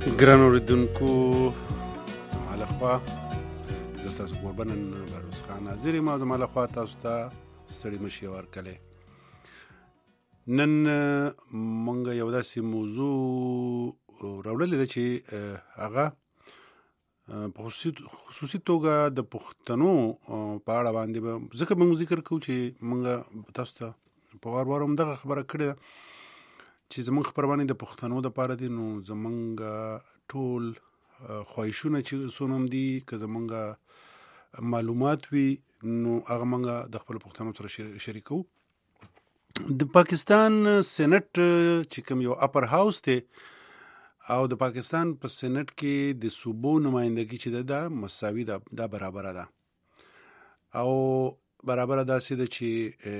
ګران اوریدونکو زما لخوا زه ستاسو قربان بروس خان حاضر یم. زما لخوا تاسو ته ستړي مشي ورکړئ. نن مونږ یو داسې موضوع راوړلې ده چې هغه په خصوصي توګه د پښتنو په اړه باندې به ځکه موږ ذکر کوو چې موږ تاسو ته په وار وار همدغه خبره کړې ده چې زمونږ خبرونه د پښتنو دپاره دي. نو زمونږ ټول خواهشونه چې څونه هم دي که زمونږ معلومات وي نو هغه موږ د خپلو پښتنو سره شریکوو. د پاکستان سینټ چې کوم یو اپر هاوس دی او د پاکستان په سینټ کې د صوبو نمایندګي چې ده مساوي ده، دا برابره ده او برابره داسې ده چې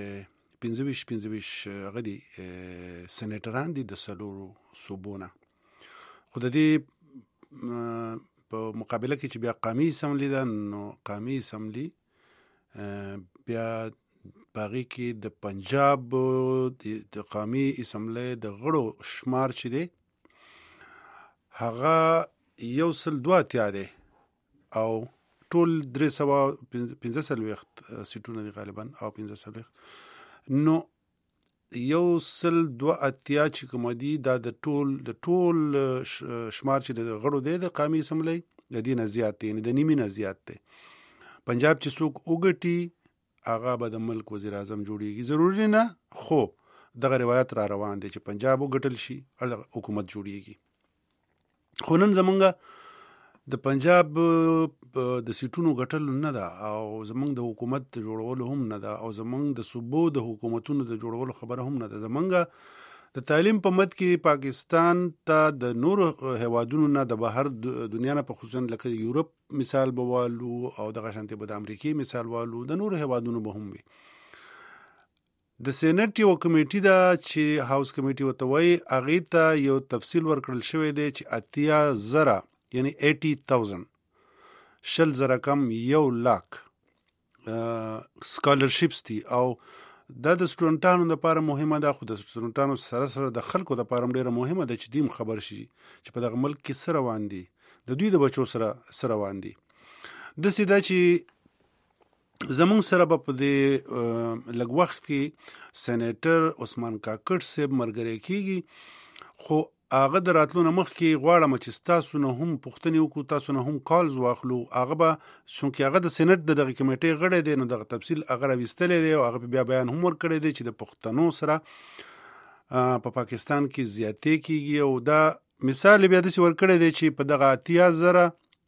25 هغه دي سینیټران دي د څلورو صوبو نه. خو د دې په مقابله کې چې بیا قومي اسمبلي ده، نو قومي اسمبلي بیا په هغې کې د پنجاب د قومي اسمبلۍ د غړو شمار چې دی هغه 102 دی او ټول 345 سیټونه دي غالبا او 45. نو 102 چې کوم دي دا د ټول شمار چې د غړو دی د قومي اسمبلۍ د دې نه زیات دی، یعنې د نیمې نه زیات دی. پنجاب چې څوک وګټي هغه به د ملک وزیر اعظم جوړیږي، ضروري نه، خو دغه روایت را روان دی چې پنجاب وګټل شي حکومت جوړیږي. خو نن زمونږ د پنجاب د سیټونو ګټل نه ده او زمونږ د حکومت د جوړولو هم نه ده او زمونږ د صوبو د حکومتونو د جوړولو خبره هم نه ده. زمونږ د تعلیم په مد کې پاکستان ته د نورو هیوادونو نه د بهر دنیا نه په خصوصا لکه یورپ مثال به والو او دغه شانتې به د امریکې مثال والو، د نورو هیوادونو به هم وي. د سینټ یو کمیټي ده چې هاوس کمیټي ورته وایي، هغې ته یو تفصیل ورکړل شوی دی چې 80,000 یعنی 80,000 10,000 کم 100,000 سکالرشپس دي او دا د سټوډنټانو لپاره مهمه ده، خو د سټوډنټانو سره د خلکو لپاره هم ډیره مهمه ده چې دیم خبر شي چې په دغه ملک کې څه روان دي، د دوی د بچو سره څه روان دي. داسې ده چې زمونږ سره به په دې لږ وخت کې سینیټر عثمان کاکړ صاحب ملګری کېږي، خو هغه د راتلو نه مخکې غواړم چې ستاسو نه هم پوښتنې وکړو، تاسو نه هم کالز واخلو. هغه به چونکې هغه د سینټ د دغه کمیټې غړی دی نو دغه تفصیل هغه راویستلی دی او هغه بیا بیان هم ورکړی دی چې د پښتنو سره په پاکستان کې زیاتې کېږي او دا مثال بیا داسې ورکړی دی چې په دغه 80,000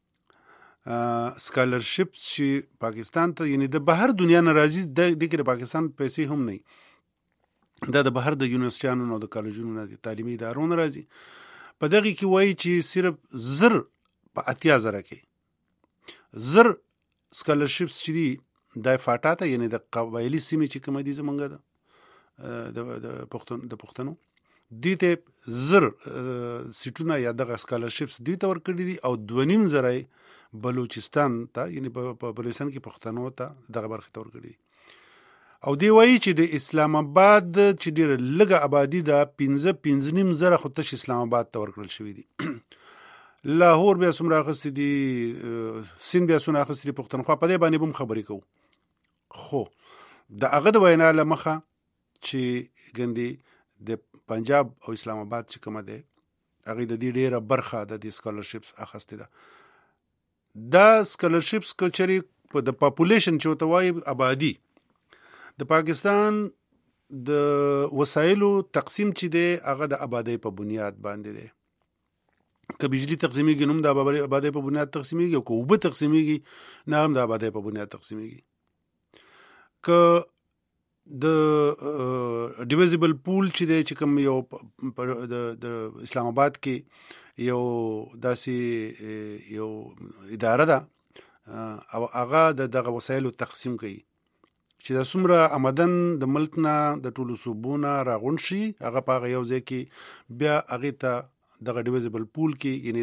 سکالرشپ چې پاکستان ته یعنی د بهر دنیا نه راځي، دې کې د پاکستان پیسې هم نه، دا د بهر د یونیورسټیانو او د کالجونو نه د تعلیمي ادارو نه راځي. په دغه کې وایي چې صرف 1000 په 80,000 کې 1000 سکالرشپس چې دي د فاټا ته یعنی د قبایلي سیمې چې کومه دي زمونږ د پښتنو دوی ته 1000 سیټونه یا دغه سکالرشپس دوی ته ورکړي دي او 2,500 بلوچستان ته یعنی په بلوچستان کې پښتنو ته دغه برخه ته ورکړي دي. او دی وایي چې د اسلام آباد چې ډېره لږه آبادي ده 5,500 خو تش اسلام آباد ته ورکړل شوي دي. لاهور بیا څومره اخیستي دي، سیند بیا څومره اخیستي دي، پښتونخوا په دې باندې به هم خبرې کوو. خو د هغه د وینا له مخه چې ګندې د پنجاب او اسلام آباد چې کومه دی هغې د دې ډېره برخه د دې سکالرشپس اخیستې ده. دا سکالرشپس که چېرې د پاپولیشن چې ورته وایي آبادي د پاکستان د وسایلو تقسیم چې دی هغه د آبادۍ په بنیاد باندې دی. که بجلی تقسیمیږي نو هم د آبادۍ په بنیاد تقسیمیږي او که اوبه تقسیمیږي نه هم د آبادۍ په بنیاد تقسیمیږي. که د ډیویزیبل پول چې دی چې کوم یو د اسلام آباد کې یو داسې یو اداره ده او هغه دغه وسایلو تقسیم کوي چې دا څومره آمدن د ملک نه د ټولو صوبو نه راغونډ شي هغه په هغه یو ځای کې بیا هغې ته دغه ډیویزیبل پول کې یعنې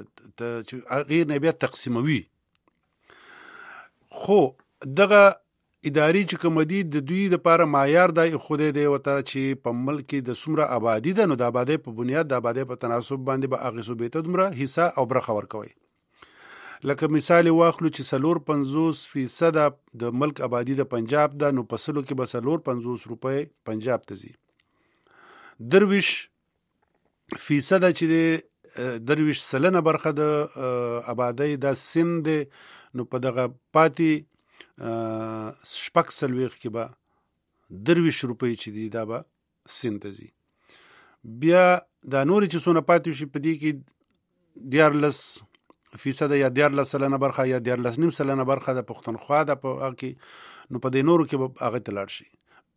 هغې نه بیا تقسیموي. خو دغه اداري چې کوم دي د دوی لپاره معیار دا ایښودی دی ورته چې په ملک کې د څومره آبادي ده نو د آبادۍ په بنیاد د آبادۍ په تناسب باندې به هغې صوبې ته دومره حصه او برخه ورکوئ. لکه مثال واخلو چې 54% د ملک آبادي د پنجاب ده، نو په سلو کې به 54 روپۍ پنجاب ته ځي. 23% چې د 23 برخه د آبادۍ د سند دی، نو په دغه پاتې 46 کې به 23 روپۍ چې دي دا به سند ته ځي. بیا دا نورې چې څونه پاتې شي په دې کې 14% یا 14 برخه یا 14.5 برخه د پښتونخوا ده په هغه کې، نو په دې نورو کې به هغه ته لاړ شي.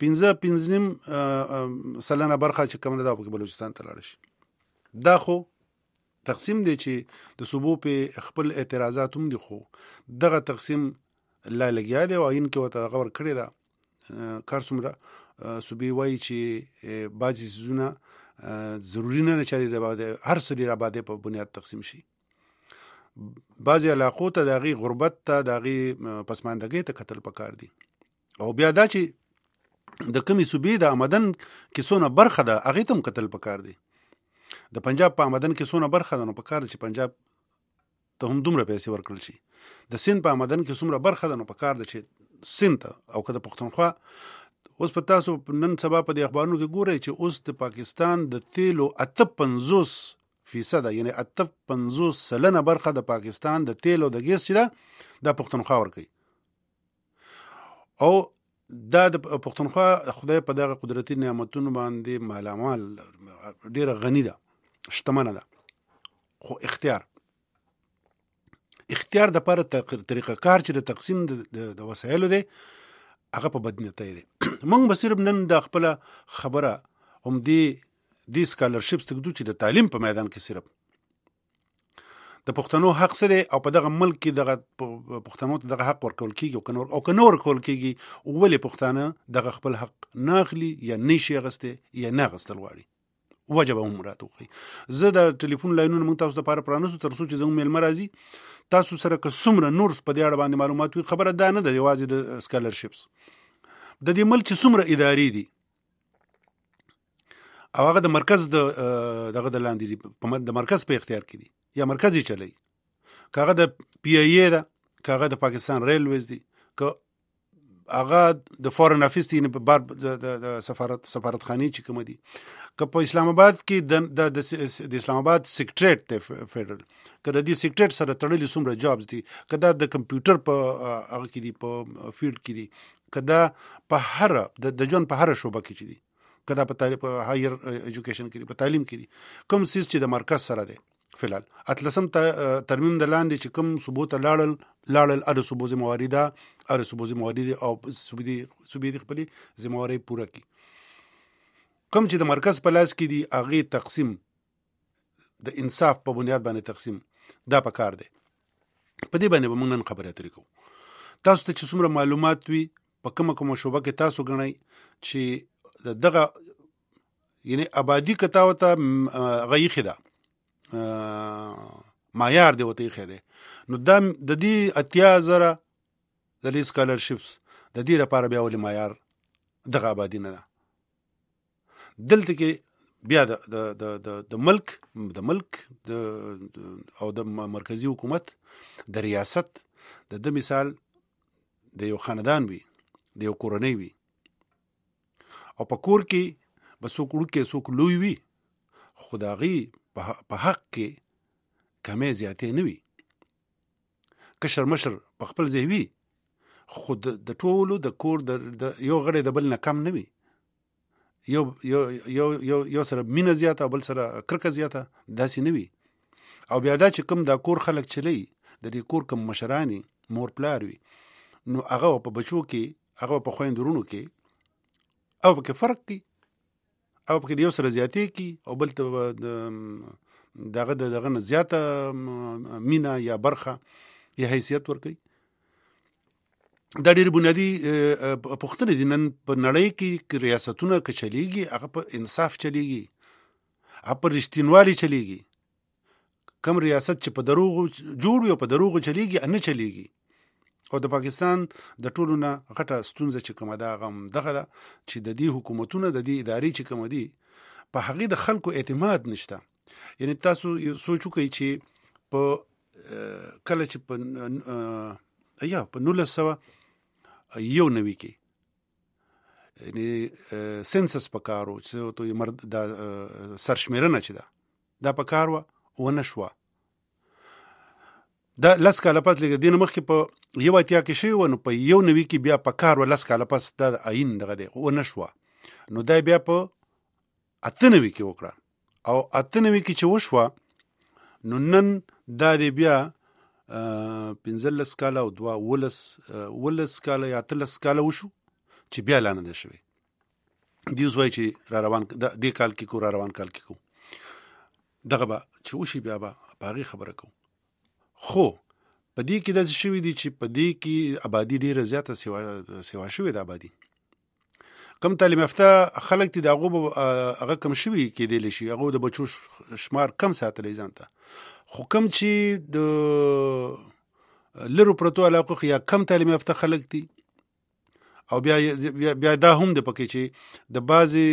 5.5 برخه چې کوم ده په بلوچستان ته لاړ شي. دا خو تقسیم دی چې د صوبو په خپل اعتراضات هم دي، خو دغه تقسیم لا لګیا دی او عین کې ورته هغه ورکړې ده. کار څومره صوبې وایي چې بعضې څیزونه ضروري نه چې هر څه د آبادۍ په بنیاد تقسیم شي. بعضې علاقو ته د هغې غربت ته د هغې پسماندګۍ ته کتل پکار دي. او بیا دا چې د کمې صوبې د آمدن کې څونه برخه ده هغې ته هم کتل پکار دي. د پنجاب په آمدن کې څونه برخه ده، نو پکار ده چې پنجاب ته هم دومره پیسې ورکړل شي. د سند په آمدن کې څومره برخه ده، نو پکار ده چې سند ته او که د پښتونخوا. اوس په تاسو نن سبا په دې اخبارونو کې ګورئ چې اوس د پاکستان د تیلو 58% یعنی 58% برخه د پاکستان د تیلو د ګیس چې ده دا پښتونخوا ورکوي. او دا د پښتونخوا خدای په دغه قدرتي نعمتونو باندې مالامال ډیره غنی ده، شتمنه ده، خو اختیار د لپاره طریقه کار چې د تقسیم د وسایلو دی هغه په بدنیتۍ دی. موږ به صرف نن د خپله خبره هم دې سکالرشپس تږدو چې د تعلیم په میدان کې صرف د پښتنو حق څه دی او په دغه ملک کې دغه پښتنو ته دغه حق ورکول کېږي او که نه ورکول کېږي، ولې پښتانه دغه خپل حق نه اخلي یا نه شي اخیستی یا نه اخیستل غواړي، وجه به هم راته وښایي. زه د ټلیفون لاینونه موږ تاسو لپاره پرانیستو تر څو چې زموږ میلمه راځي تاسو سره که څومره نور په دې اړه باندې معلومات وي. خبره دا نه ده یوازې د سکالرشپس، د دې ملک چې څومره ادارې دي او هغه د مرکز دغه د لاندې دي، د مرکز په اختیار کې دي یا مرکز یې چلی، که هغه د پی ای ای ده، که هغه د پاکستان ریلویز دي، که هغه د فورن افیس دي د سفارتخانې چې کوم دي، که په اسلام آباد کې د اسلام آباد سیکریټریټ دی فیډرل، که د دې سیکریټریټ سره تړلي څومره جابز دي، که دا د کمپیوټر په هغه کې دي په فیلډ کې دي، که دا په هره د ژوند په هره شعبه کې چې دي، که دا په هایر ایجوکیشن کې دي، په تعلیم کې دي، کوم څیز چې د مرکز سره دی. فلحال 18 ترمیم د لاندې چې کوم صوبو ته لاړل هر صوبو ذمهواري ده، هر صوبو ذمهواري دي او صوبې د خپلې ذمهوارۍ پوره کړي. کوم چې د مرکز په لاس کې دي هغې تقسیم د انصاف په بنیاد باندې تقسیم دا پکار دی. په دې باندې به موږ نن خبرې اترې کوو. تاسو ته چې څومره معلومات وي په کومه شعبه کې تاسو ګڼئ چې دغه یعنی آبادي که تا ورته هغه ایښې ده معیار دی ورته ایښی دی، نو دا د دې 80,000 د دې سکالرشپس د دې لپاره بیا ولې معیار دغه آبادي نه ده. دلته کې بیا د ملک او د مرکزی حکومت د ریاست د مثال د یو خاندان وي، د یو کورنۍ وي، او په کور کې به څوک وړوکی څوک لوی وي، خو د هغې په حق کې کمې زیاتې نه وي. کشر مشر په خپل ځای وي، خو د ټولو د کور یو غړی د بل نه کم نه وي، یو سره مینه زیاته او بل سره کرکه زیاته، داسې نه وي. او بیا دا چې کوم دا کور خلک چلی، د دې کور کوم مشرانی مور پلار وي، نو هغه په بچو کې، هغه په خویندورونو کې او پکې فرق کوي، او پکې د یو سره زیاتې کی او بل ته دغه نه زیاته مینه یا برخه یا حیثیت ورکوي. دا ډېر بنیادي پوښتنې دي. نن په نړۍ کې ریاستونه که چلیږي هغه په انصاف چلیږي، هغه په رښتینوالي چلیږي. کم ریاست چې په دروغو جوړ وي او په دروغو چلیږي نه چلیږي. او د پاکستان د ټولو نه غټه ستونزه چې کومه ده هغه دغه ده چې د دې حکومتونه د دې ادارې چې کومه دي په هغې د خلکو اعتماد نشته. یعنی تاسو سوچ وکئ چې په کله چې په 1991 کې یعنی سنسس پکارو چې تو مرد د سرشمیرنه چې دا پکارو ونه شو دا لس کاله پس لګ دین مخکې په یو اتیا کې شی ونه په یو نوي کې بیا پکارو لس کاله پس د عین دغه دی ونه شو نو دا بیا په اتنوي کې وکړه او اتنوي کې چې وشو نو نن دا دی بیا 15 کاله او 12 کاله یا 13 کاله وشو چې بیا لانه ده شوی دی اوس وایي چې را روان د کال کې کو را روان کال کې کو دغه به چې وشي بیا به باغی خبره کو خو په دې کې د شوی دی چې په دې کې آبادی ډیره زیاته سیوا شوی د آبادی کم تعلیم یافته خلک دي هغه کم شوی کې دی لشي هغه د بچو شمار کم ساتلې ځانته خو کم چې د لرو پروتو علاقو یا کم تعلیم یافته خلک دي او بیا دا هم د پکې چې د بعضی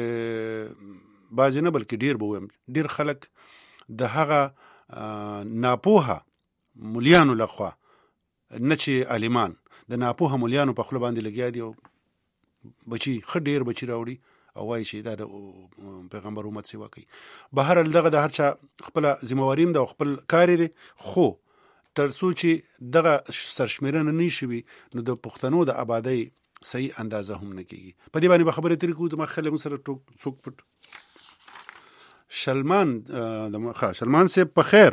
نه بلکې ډیر به ویم ډیر خلک د هغه ناپوهه مولیانو لخوا نه چې عالمان د ناپوهه مولیانو په خپل باندې لګیا دي او بچي ډیر بچي راوړي او وایي چې دا د پیغمبر امت سیوا کوي. بهر دغه د هر چا خپل ذمہواریم د خپل کار دي خو تر څو چې دغه سرشمیرنه نه شي نو د پښتنو د آبادی صحیح اندازه هم نه کیږي. په دې باندې به خبرې ترې کوو د مخله مو سره څوک پټ شلمان صاحب په خیر.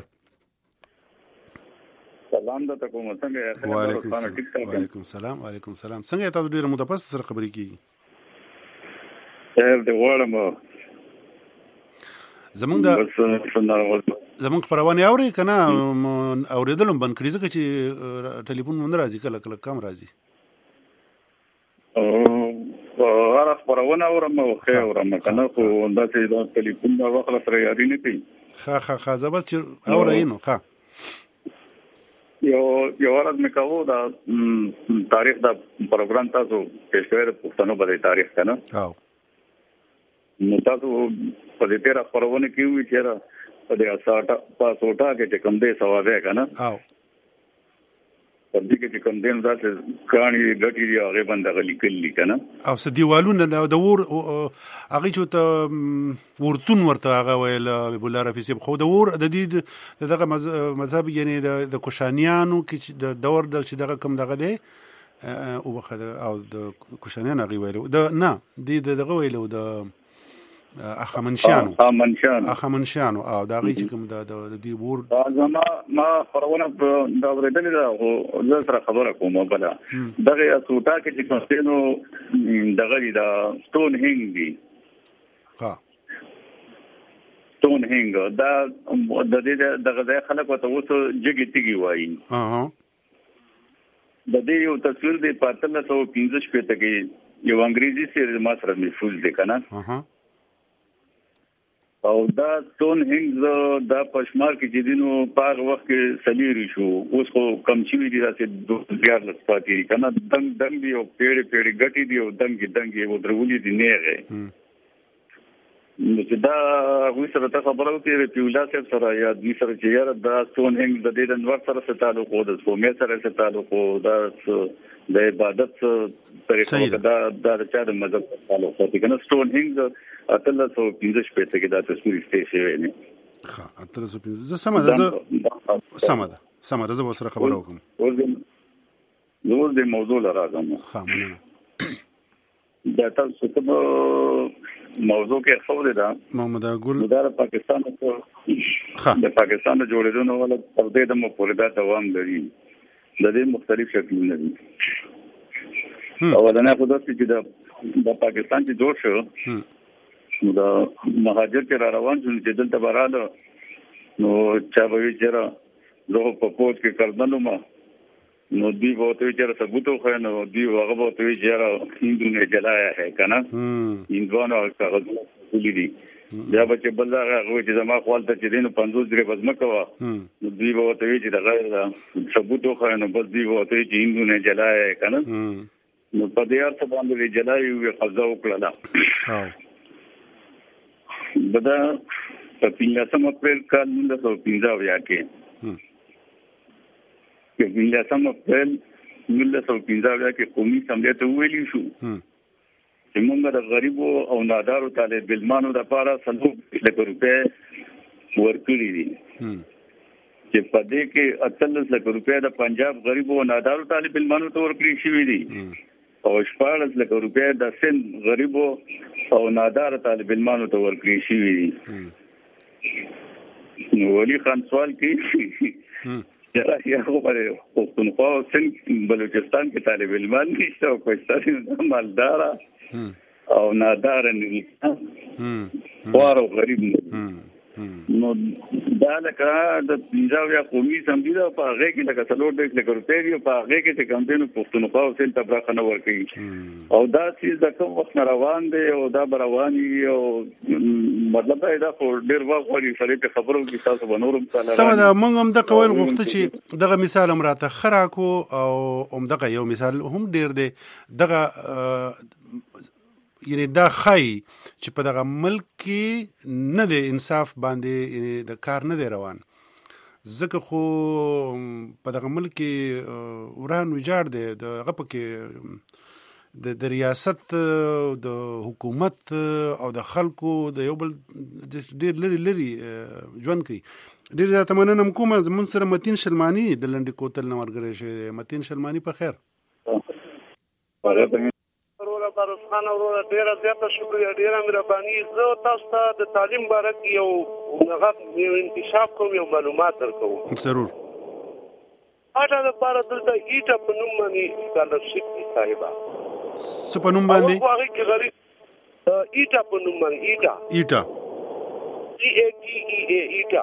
سلام د تاسو کوم څنګه وعلیکم السلام څنګه تاسو ډیره متپس سره خبرې کیږي د وړم زمونږ خبرونه اوري کنه اوریدلم بند کړی ځکه چې ټلیفون مونږ راځي کله کم راځي او هر خبرونه اورم او خیر اورم کنه خو دا چې دا ټلیفون دا وخت سره یاري نه کوي ښه زبر چې اورینو ښه یو ورځ مې کوو دا تاریخ دا پروګرام تاسو پیش کړی پښتنو باندې تاریخ کنه او نو تاسو په دې تیر خبرونه کې وی چې په دې اساټه پاسوټا کې کوم دې سوال کنه او په دې کې کوم دې ذات کہانی ډټي دی هغه باندې لیکلي کنه او س دیوالونه د ور هغه چې ته ورتون ورته هغه ویل بولا رفیسی خو د ور د دې دغه مذهب یعنی د کوشانیانو کې د دور د چې دغه کم دغه دی او بخد او د کوشانیان هغه ویل د نه دغه ویل د اخمنشانو او دا غي چې کوم د دې ور ما خبرونه دا ورېدل دا او زه سره خبره کوم بلا دغه اسوټا کې چې کوستینو دغه دا سټون هینګ دی سټون هینګ دا د دې دغه خلک وته وته جګی تیږي وایي د دې یو تصویر دی په 1315 کې یو انګریزي سره ما سره محفوظ دی کنه او دا سټون هینګز دا پښمار کې چې دینو په وخت کې سلیری شو اوس خو کم شي دي چې بیا لسپاتې کنه دنګ دی او پیړې ګټي دی او دنګي و درولې دي نه نو چې دا وې سره ته خبرو کې پیولا سره یا دې سره چې یاره دا سټون هینګز د دې د نور سره څه تعلق او د سومې سره څه تعلق او دا د عبادت طریقو دا چا د مذهب تعلق لري کنه سټون هینګز 1315 کې دا تصویر شوی نه ښه 1315 زه سمه ده زه سره خبرو کوم نور د موضوع راځم ښه مننه دا تاسو کوم موضوع کې خبره ده محمد ګل د پاکستان د پاکستان د جوړېدو ولا تر دې د مفردات دوام لري د دې مختلف شکلونه دي اولنه خو د پاکستان چې جوړ شو نو دا مهاجر کې را روان شو چې دلته براله نو چا به چې زه په پوت کې کړدنو ما نو دی وته چې ثبوت خو نو دی هغه وته چې هندو نه جلایا ہے کنه هندوانو کاغذ ولې دي بیا به چې بل هغه چې زما خپل ته چې دینو 50 درې بزمه کوا نو دوی به ته چې دا ثبوت خو نه بل دوی به ته چې هندو نه جلای کنه نو په دې ارته باندې جلای یو قضا وکړه بدا په 15 اپریل کال 1915 کې په 15 اپریل 1915 کې قومي اسمبلی ته ویلی شو چې موږ د غریبو او نادارو طالب علمانو لپاره 100 لک روپے ورکړي دي چې په دې کې 38 لک روپے د پنجاب غریبو او نادارو طالب علمانو ته ورکړي شوي دي او 14 لک روپے د سند غریبو او نادار طالب علمانو ته ورکړي شوي دي نو ولی خان سوال کوي یا خو پر پښتونخوا او سند بلوچستان کې طالب علمان نشته او کوستاني مالدار او نادار نه واره غریب نو دا لکه د پنځاویا قومي سمبلی دا په هغه کې لکه څلور د روپۍ په هغه کې چې کمپاین پښتونخوا او سند تبرخه نه ورکړي او دا چې د کوم وخت روان دی او دا رواني او مطلب دا خو ډیر وخت وړي سره په خبرو کې تاسو بنورم تعالی سم دا موږ هم د قوین غوښته چې دغه مثال هم راته خراکو او هم دغه یو مثال هم ډیر دی دغه یعنی دا خای چې په دغه ملک کې نه د انصاف باندې یعنی د کار نه دی روان ځکه خو په دغه ملک کې وران ویجاړ دی دغه پکې د ریاست د حکومت او د خلکو د یو بل ډېر لري ژوند کوي ډېر زیاته مننه کوم زموږ سره متین شلمانی د لنډې کوتل نه ملګری شوی دی متین شلمانی په خیر فاروق خان وروره ډیره زیاته شکریه ډیره مهرباني زه تاسو ته د تعلیم باره کې یو انکشاف کوم یو معلومات درکوم ضرور اټه د لپاره دلته ایټه په نوم باندې سکالرشپ دی صاحبه څه په نوم باندې هغه کې غریب ایټه په نوم باندې ایټه ایټه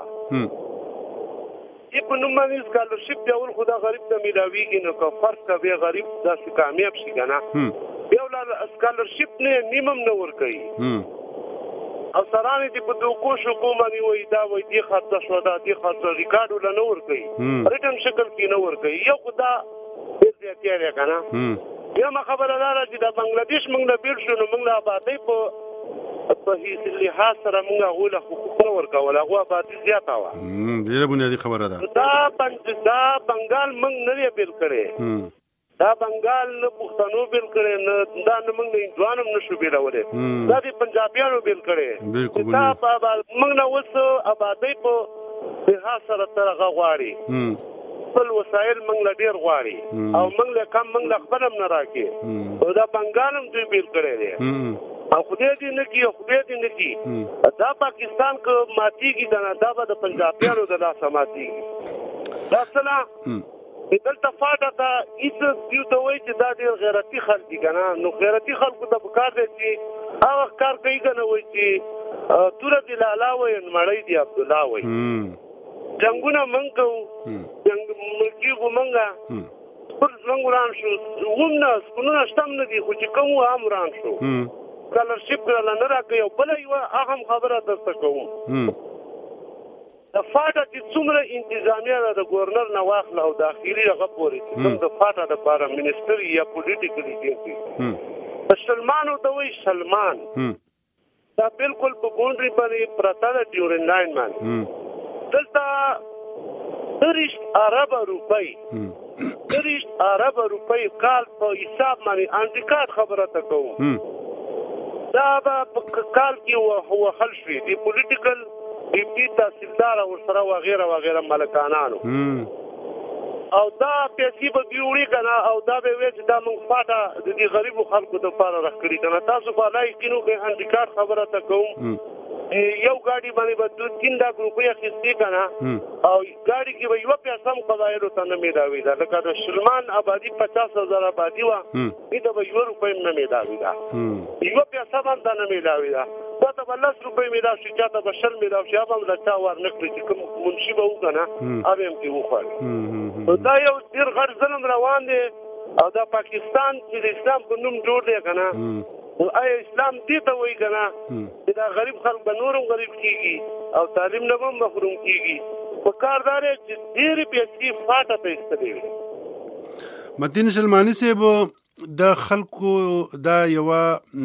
په نوم باندې سکالرشپ دیول خدا غریب ته ملاویږي نو که فرض کوي غریب داسې کامیاب شي کنه یو لا سکالرشپ نه نیمم نه ور کوي او سرانه دې په دوکو شو کومه وي دا وي دي خاطر شو دا دي خاطر ریکارډ ولا نه ور کوي ریټن شکل کې نه ور کوي یو خدا دې تیارې کنه یا ما خبره لاره چې د بنگلاديش موږ نه بیل شو نو موږ لا آبادی په هیڅ لحاظ سره موږ غوله حقوق نه ورکول هغه آبادی زیاته وه ډېره بنیادي خبره ده دا بنګال موږ نه بیل کړی دا بنگال نه پښتنو بیل کړي نه دا نه موږ نه ځوانم نشو بیلولې دا د پنجابیانو بیل کړي دا موږ نه اوس آبادی په لحاظ سره ترغه غواړي خپل وسایل موږ له ډیر غواړي او موږ له کم موږ له خپلم نه راکې او دا بنگالم دوی بیل کړي دي او خدای دې نه کی دا پاکستان کو ماتيږي دا به د پنجابیانو د لاسه ماتيږي دا سلام دلته فاټه دا هیڅ دیو ته وایي چې دا ډېر غیرتي خلک دي که نه نو غیرتي خلکو ته پکار دی چې هغه کار کوي که نه وایي چې توره دې لالا وایي مړی دې عبدالله وایي جنګونه موږ کوو ملکیږو موږ خپل ژوند وران شو هم نه سکونونه شته هم نه دي خو چې کوم هم وران شو سکالرشپ کله نه راکوي او بله یوه اهم خبره درته کوم د فاټه چې څومره انتظامیه ده د ګورنر نه واخله او داخلي هغه پورې چې کوم د فاټه دپاره منسټر یا پولیټیکل ایجنسي سلمانو ته وایي سلمان دا بالکل په بونډري باندې پرته ده ډیورن لاین باندې دلته 30 اربه روپۍ کال په حساب باندې انتقاد خبره ته کوم دا به په کال کې وحل شوي د پولیټیکل ډیپټي تحصیلدار او سره وغیره ملکانانو او دا پیسې به دوی وړي که نه او دا به وایي چې دا موږ فاټه د دې غریبو خلکو دپاره راښکړي که نه تاسو به الله یقین وکړئ انډیکارډ خبره ته کوم یو ګاډي باندې به 3 लाख روپۍ اخیستې که نه او ګاډي کې به یوه پیسه هم قبایلو ته نه میلاوېده لکه د شلمان آبادي 50,000 آبادي وه دې ته به 1 روپۍ هم نه میلاوېده یوه پیسه به هم ته نه میلاوېده تا ته به 10 روپۍ میلاو شي چا ته به 20 میلاو شي هغه به هم له چا ور نه کړي چې کوم منشي به وو که نه هغه به هم کې وخوړي دا یو ډېر غټ ظلم روان دی او دا پاکستان چې د اسلام په نوم جوړ دی که نه آیا اسلام دې ته وایي که نه چې دا غریب خلک به نور هم غریب کېږي او تعلیم نه هم محروم کېږي. په کار دا دی چې ډېرې پیسې فاټه ته ایستلې وي. متین سلماني صاحب د خلکو دا یوه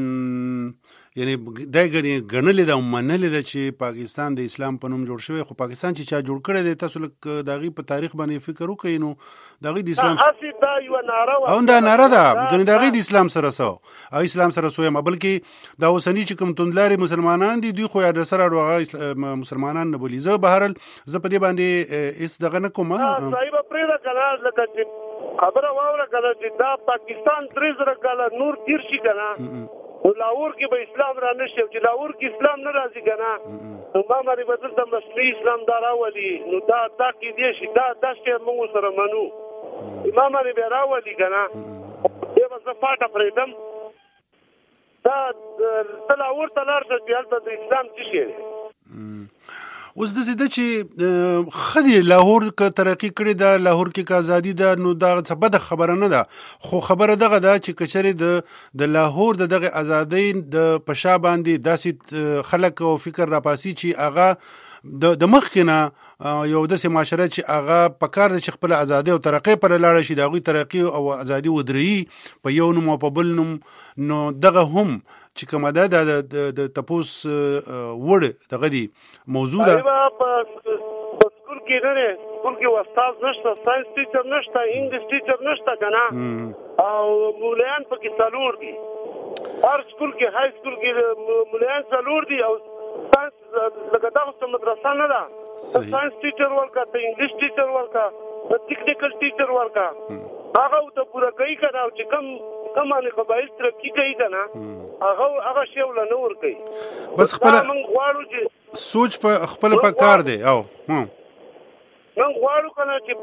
یعنی دا ګڼلې ده او منلې ده چې پاکستان د اسلام په نوم جوړ شوی، خو پاکستان چې چا جوړ کړی دی تاسو لکه د هغې په تاریخ باندې فکر وکړئ نو د هغې د اسلام دا یوه ناره وه او دا ناره ده ګنې د هغې د اسلام سره څه او اسلام سره څه یم، بلکې دا اوسني چې کوم توندلارې مسلمانان دي دوی خو یا د سره هغه مسلمانان نه بولي. زه بهرحال زه په دې باندې هېڅ دغه نه کوم. صحیح به پرېږده که نه لکه چې خبره واوره که نه چې دا پاکستان 3,000 کاله نور تېر شي که نه نو لاهور کې به اسلام را نه شي، چې لاهور کې اسلام نه راځي که نه نو ما باندې به دلته مصنوعي اسلام دا راولي نو دا کېدی شي دا شی موږ سره منو ما باندې بیا راولي که نه بیا به زه فاټه پرېږدم. دا ته لاهور ته لاړ شه چې هلته د اسلام څه شی دی. اوس داسې ده چې ښه دی لاهور که ترقي کړې ده، لاهور کې که ازادي ده نو دا څه بده خبره نه ده، خو خبره دغه ده چې که چېرې د لاهور د دغه ازادۍ د په شا باندې داسې خلک او فکر راپاسي چې هغه د مخکې نه یو داسې معاشره چې هغه په کار ده چې خپله ازادۍ او ترقۍ پر لاړه شي، د هغوی ترقي او ازادي ودرېږي په یو نوم او په بل نوم. نو دغه هم چې کومه ده د تپوس وړ دغه دی موضوع ده. په سکول کې نه دی، سکول کې استاد نشته، ساینس ټیچر نشته، انګلیش ټیچر نشته که نه او مولیان پکې څلور دي. هر سکول کې های سکول کې مولیان څلور دي او ساینس لکه دا خو مدرسه نه ده، ساینس ټیچر ورکا ته انګلیش ټیچر ورکا ته ټیکنیکل ټیچر ورکا هغه ته پوره کوي که نه او چې کم باندې قبایل ترقي کوي که نه هغه شی وله نه ورکوي. بس خپله موږ غواړو چې سوچ په خپله په کار دی او موږ غواړو که نه چې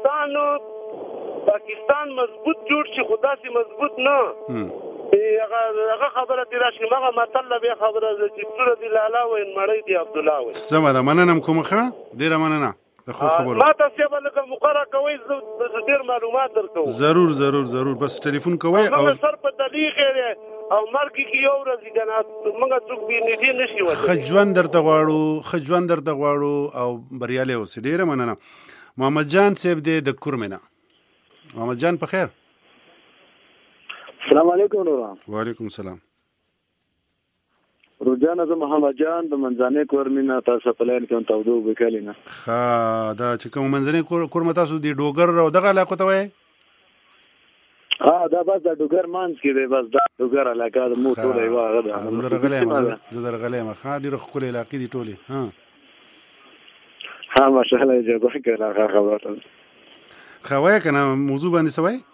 پاکستان مضبوط جوړ شي، خو داسې مضبوط نه هغه خبره دې راشي هغه مطلب یې خبره ده چې توره دې لالا وین مړی دې عبدالله وین. سمه ده، مننه م کوم ښه ډېره مننه د ښو خبرو. ما تاسې به لکه مقرره کوئ زه ډېر معلومات درکوم. ضرور بس ټلیفون کوئ او سر په تلیخ دی او مرګ کې یو ورځ که نه موږ څوک بېنیدي نه شي وتلی. ښه ژوند درته غواړو او بریالی اوسئ. ډېره مننه. محمد جان صاحب دی د کورمې نه. محمد جان په خیر؟ السلام علیکم. وعلیکم السلام. روجانه زه محمد جان د منځنۍ کورمې نه تاسو په لاین کې تودو وکړی نه. ښه دا چې کوم منځنۍ کورمه تاسو د ډوګر او دغه علاقو ته وایئ؟ دا بس د ډوګر منځ کې دی، بس دا ډوګر علاقه د مو ټوله یوه هغه ده. زه درغلی یم. ښه ډېرې ښکلې علاقې دي ټولې. ماشاءالله اجازه کړه هغه خبره. ښه وایه که نه موضوع باندې څه وایي؟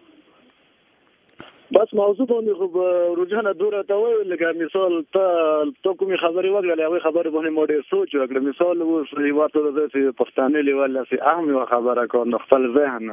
بس موضوع باندې خو رجحانه دوره ته وایي لکه مثال ته کومې خبرې وکړلې هغوی خبرې باندې ما ډېر سوچ وکړه. مثال اوس هېواد ته د داسې پښتانه لیول داسې اهم یوه خبره کړو نو خپل ذهن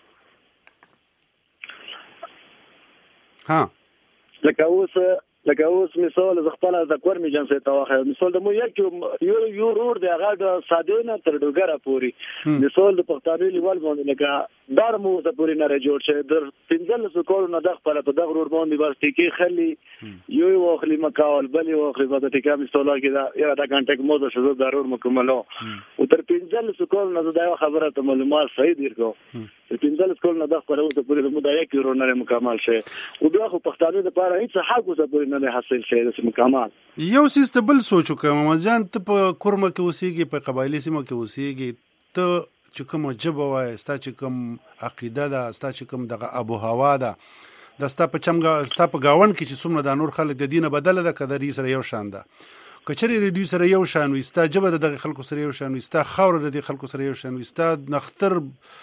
لکه اوس مثال زه خپله د کورمې جنسۍ ته واخلم. مثال د مو یو رور دی هغه د سادې نه تر ډوګره پورې مثال د پښتانه لیول باندې لکه دار مو ورته پورې نه جوړ شوی در 15 کالو نه د خپله په دغه رور باندې بس ټیکې خلي یو واخلي مکول بل یې واخلي به د ټیکه مثاله کې یاره دا کنټیک موضوع شو زه ضرور مکملو او تر 15 کالو نه زه دا یوه خبره ته معلومات صحیح دیر کوم. تر 15 کالو نه د خپله ورته پورې زموږ دا 1 یورو نه مکمل شوی او بیا خو پښتانه دپاره هېڅ حق ورته پورې نه دی حاصل شوی داسې مکمل. یو څیز ته بل سوچ وکړه محمد جان، ته په کورمه کې اوسېږي، په قبایلي سیمه کې اوسېږي، ته چې کومه ژبه وایې، ستا چې کوم عقیده ده، ستا چې کوم دغه آب و هوا ده، دا ستا په ګاونډ کې چې څومره دا نور خلک د دې نه بدله ده که د دوی سره یو شان ده؟ که چېرې د دوی سره یو شان وي، ستا ژبه د دغې خلکو سره یو شان وي، ستا خاوره د دې خلکو سره یو شان وي، ستا نختر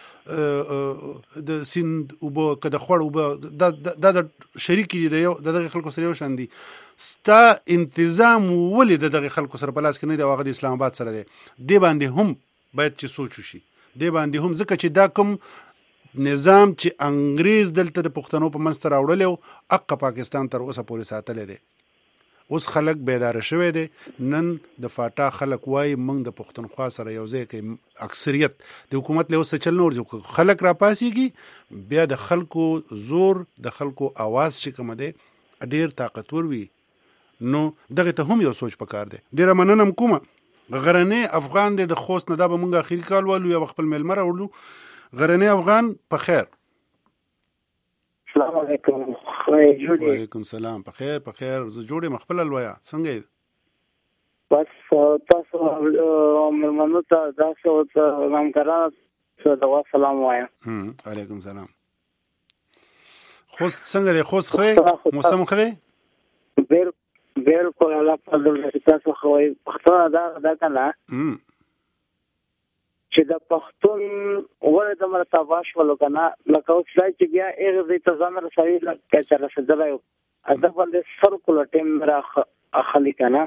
د سیند اوبه که د خوړ اوبه دا د شریکې دي د دغې خلکو سره یو شان دي، ستا انتظام ولې د دغې خلکو سره په لاس کې نه دی او هغه د اسلام آباد سره دی؟ دې باندې هم باید چې سوچ وشي. دې باندې هم ځکه چې دا کوم نظام چې انګریز دلته د پښتنو په منځ ته راوړلی و حقه پاکستان تر اوسه پورې ساتلی دی. اوس خلک بیداره شوی دی. نن د فاټا خلک وایي موږ د پښتونخوا سره یو ځای کوي. اکثریت د حکومت له اوس چل نه ورځي، خلک راپاسېږي بیا د خلکو زور د خلکو اواز چې کومه دی ډیر طاقتور وي نو دغه ته هم یو سوچ پکار دی. ډیره مننه کومه. غرنی افغان دی د خوست نه، دا به مونږ اخیری کال والو یا خپل ملمر وړو. غرنی افغان په خیر. السلام علیکم. وعلیکم السلام. په خیر په خیر. زه جوړې مخبل الویا څنګه یې؟ بس تاسو ملمنو ته تاسو همکارانو ته د سلام وایم. علیکم السلام. خوست څنګه دی؟ خوست ښه موسم ښه دی؟ بالکل الله فضل تاسو خو پښتون دا کنه چې د پښتون ور د مرتبه شولو کنه لکه اوس چې بیا هغه د تزان رسوي لکه چې رسېدلای ادب ولې سرکل ټیم را اخلي کنه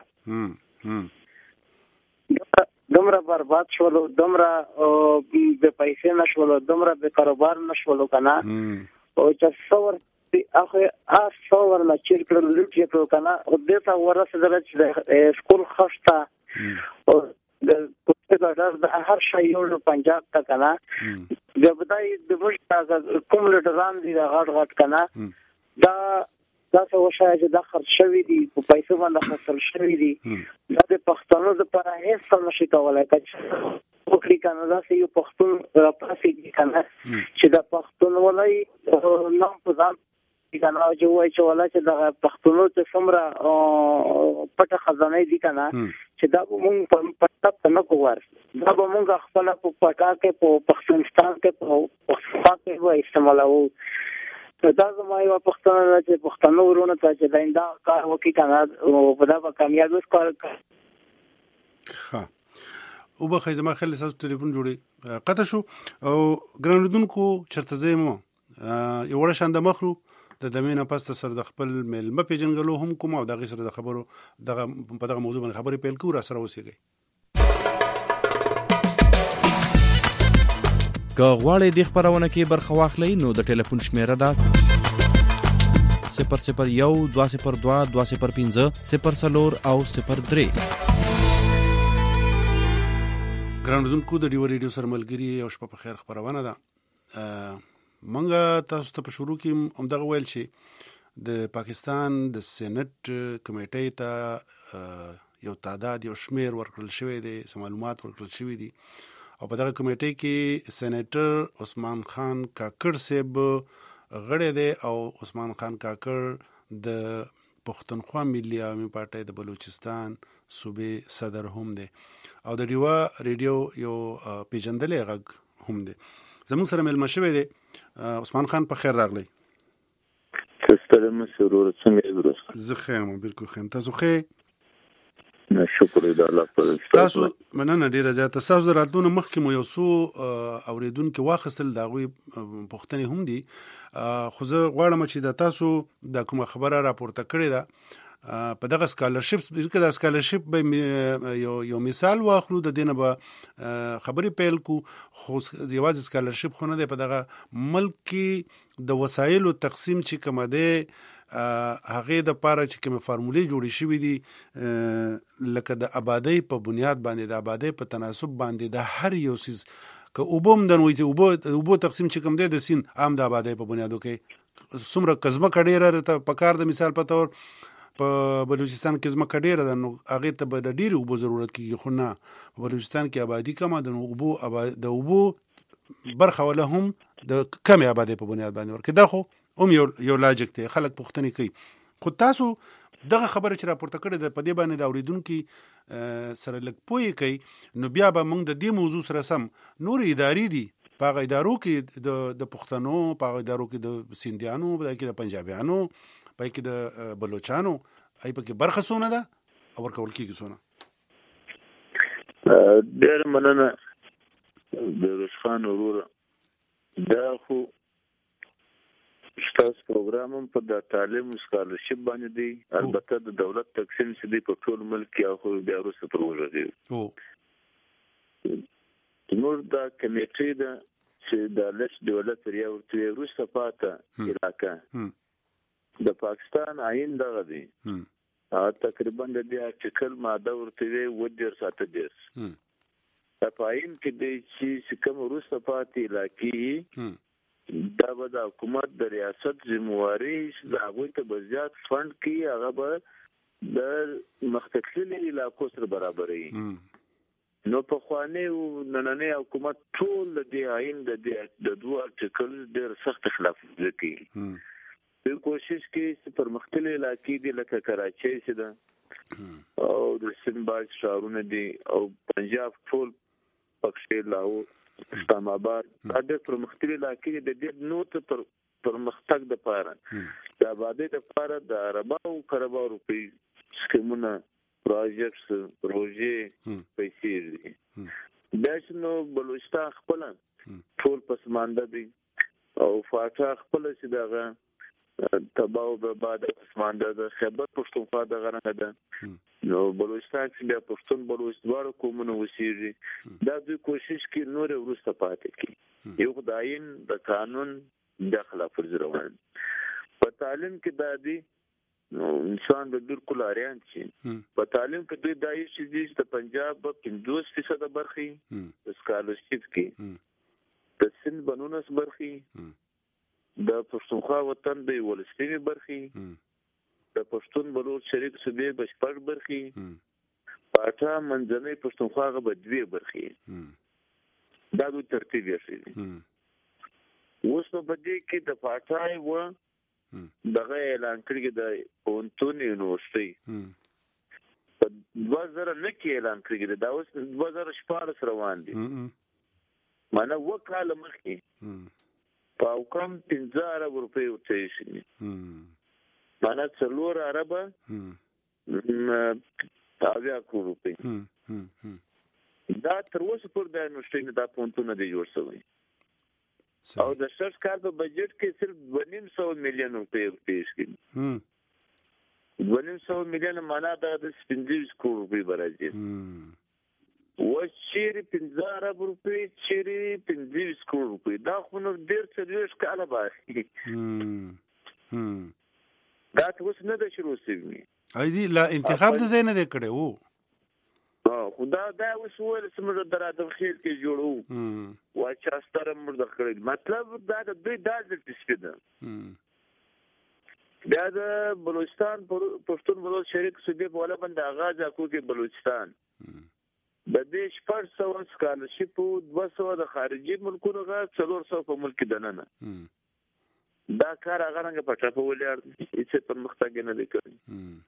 دومره برباد شولو، دومره به پیسې نشولو، دومره به کاروبار نشولو کنه او چې څور اخر څور لا چیر کړل لټ یې کنه او دته ورسېدل چې سکول خشته او د د هر شی یو پنجاب ته کنه د بدای د مشتاق کوم لټران دي غټ کنه دا تاسو وشای چې دا خرڅ شوی دي په پیسو باندې خرڅ شوی دي دا د پښتنو لپاره هیڅ څه نشي کولای وکړي کنه. دا یو پښتون راپاسي کنه چې د پښتون ولای نام په ځان کنه چې وای چې ولا چې د پښتنو ته څومره پټه خزانه دي کنه چې دا موږ په پټه نه کوور، دا به موږ خپل په پټا کې په پاکستان کې په پاکستان کې وای استعمالو. دا زما یو پښتنه چې پښتنو ورونه ته چې دا کار وکړي کنه او په دا به کامیاب کار کوي. ښه او به خیزما خلک تاسو ټلیفون جوړي قطع شو او ګرانودونکو چرته زمو یو ور شاند مخرو د دمینه پسته سره د خپل ملمه پیجنګلو هم کوم او دغه سره د خبرو دغه په دغه موضوع باندې خبرې پیل کوو را سره اوسېږي. که غواړئ د خبرونه کې برخه واخلئ نو د ټلیفون شمیره ده 001 202 205 04 او 03. ګرانودونکو د ډیو ریډیو سره ملګری او شپه په خیر خبرونه ده. منګه تاسو ته په شروع کې هم دغه ویل چې د پاکستان د سېنات کمیټې ته یو تعداد یو شمیر ورکړل شوی دی، معلومات ورکړل شوی دي او په دغه کمیټې کې سېنیټر عثمان خان کاکړ صاحب غړی دی او عثمان خان کاکړ د پښتونخوا ملي عوامي پارټۍ د بلوچستان صوبې صدر هم دی او د ډیوا ریډیو یو پیژندلې غږ هم دی. زموږ سره ملما شوی دی. عثمان خان په خیر راغلی. تاسو مسرور څنګه یې؟ زه خیم بالکل خیم. تاسو خې؟ شکر د الله پر تاسو مننه ډیره زیاته. تاسو دراتونه مخکې مو یو څو اوریدونکو واخیستل دا غوي پښتني هم دي خو زه غواړم چې د تاسو د کومه خبره راپورته کړې ده په دغه سکالرشپ کې د سکالرشپ به یو مثال واخلو د دینه به خبرې پیل کو. خو یوازې سکالرشپ خو نه دی، په دغه ملک کې د وسایلو تقسیم چې کومه دی هغه د پاره چې کومه فارمولې جوړې شوې دي لکه د آبادی په بنیاد باندې د آبادی په تناسب باندې د هر یو سیز که اوبم د نوې اوبو تقسیم چې کوم دی د سین عام د آبادی په بنیادو کې څومره کزمه کډیره ته په کار د مثال په تور په بلوچستان کې زما کډیره ده نو هغه ته به د ډیرو اوبو ضرورت کیږي خو نه په بلوچستان کې آبادی کمه ده د اوبو برخه ولا هم د کم آبادی په بنیاد باندې ورکه. دا خو هم یو لاجیک دی، خلک پوښتنه کوي. خو تاسو دغه خبره چې راپورته کړې ده په دې باندې د اوریدونکو سره لږ پوي کوي نو بیا به موږ د دې موضوع سره سم نور اداري دي په ادارو کې د پښتنو، په ادارو کې د سیندیانو، په کې د پنجابیانو، په کې د بلوچانو ای په کې برخه سونه ده او ورکول کېږي سونه. ډېر مننه د رشخان ورور. دا خو ستاسو پروګرام په د تعلیم سکالرشپ باندې دی، البته د دولت تقسیم چې دی په ټول ملک کې خو بیا وروسته پروژه دی. نور دا کمیټې ده چې د لس دولت ریاو ورته وروسته پاته علاقه د پاکستان عین دغه دی تقریبا د دې ارتکل ماده ورته ودیر ساته دیس د پاین کې د چې کوم وروسته پاتې علاقې دا به د حکومت د ریاست ذمہواری د هغوی ته به زیات فند کوي، هغه به د مخکښلي علاقو سره برابروي. نو پخوانی او نننی حکومت ټول د دې آئین د دوه ارټیکل ډېر سخت خلاف ورزي کوي. دوی کوشش کوي چې پرمختللي علاقې دي لکه کراچۍ چې ده او د سند باغ ښارونه دي او پنجاب ټول پکښې لاهور اسلام آباد دا ډېر پرمختللي علاقې د دې نو ته پرمختګ دپاره د آبادۍ دپاره د ارباو کرباو روپۍ سکیمونه پروژیکټس پروژې پیسې دي. بیا چې نو بلوچستان خپله ټول پسمانده دي او فاټا خپله چې دغه تباہ او برباد پسمانده ده. خیبر پښتونخوا دغه رنګه ده. نو بلوچستان چې بیا پښتون بلوچ دواړه قومونه اوسېږي. دا دوی کوشش کوي نور وروسته پاتې کړي. یو د آئین د قانون د خلاف ورزي روان. په تعلیم کې دا دي انسان د بالکل اریان شي. په تعلیم کې دوی دایي چې د پنجاب 50% برخې د سکالرشپ کې د سند بنونس برخې د پښتونخوا وطن د ولسمي برخې د پښتون بلوچ شریک صوبې بشپړ برخې پاټا منځنۍ پښتونخوا غو بدوي برخې دا د ترتیب یې شي. اوس په دې کې د پاټای و دغه اعلان کړی د پونتون یونیورسيټي په 2009 کې اعلان کړی دا اوس 2014 روان دي. معنی وکاله مخکې په کم 15 روپۍ ورته شي. معنی 4 اربه تابع کو روپۍ. دا تر اوسه پر د یونیورسيټي د پونتون دی جوړ شوی او د سرچ کار په بجټ کې صرف 2.5 میلیون روپۍ پیش کړي. 2.5 میلیون معنا د 15 کروڑ روپۍ برابر. و چیرې 15 ارب روپۍ چیرې 15 کروڑ روپۍ دا خو نو ډېر څه کاله باسي. دا اوس نه د شروع شوی. اې لا انتخاب د زین نه کړي وو. خدا دا اوس ول سمره درادم خیر کې جوړو واچا ستاره مرده کړی. مطلب دا د دوی د تسپیده بیا د بلوچستان پښتون بلوچ شریک صوبې په ولا باندې آغاز اکو کې بلوچستان د دې 400 سکالرشپ 200 د خارجي ملکونو غا 400 په ملک دننه دا کار هغه رنګ پټه په ولر هیڅ پرمختګ نه وکړي.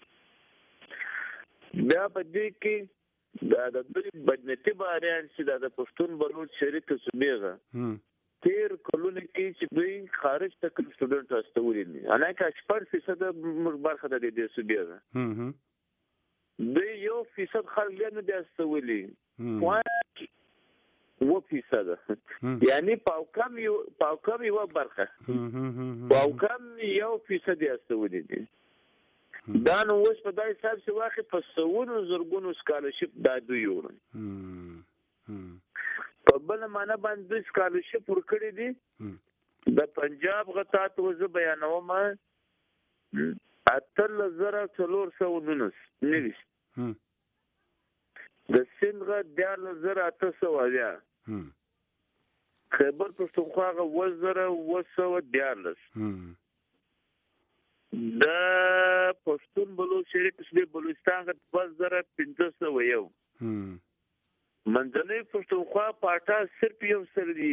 بیا په دې کې دا د دوی بدنيتي باریان چې د پښتون بلوچ شریک صوبېغه 13 کلونه کې چې دوی خارج ته کوم سټوډنټ راستولي دي. حالانکه 8% برخه د دې صوبېغه دوی 1% خلک نه دي راستولي. 1% یعنی پاوکم یو برخه پاوکم 1% راستولي دي. دا نو اوس په دای حساب چې واخې په سونو زرګونو سکالرشپ دا دوی یوري. په بل معنا باندې سکالرشپ ورکړي دي د پنجاب غتا ته ز بیانوم 8419 نویس د سند غ 14800 خیبر پښتونخوا غ 1914 د پښتون بلوچ شریک صوبې بلوچستان غ 2500 ویو منځنۍ پښتونخوا پاټا صرف یو سل دی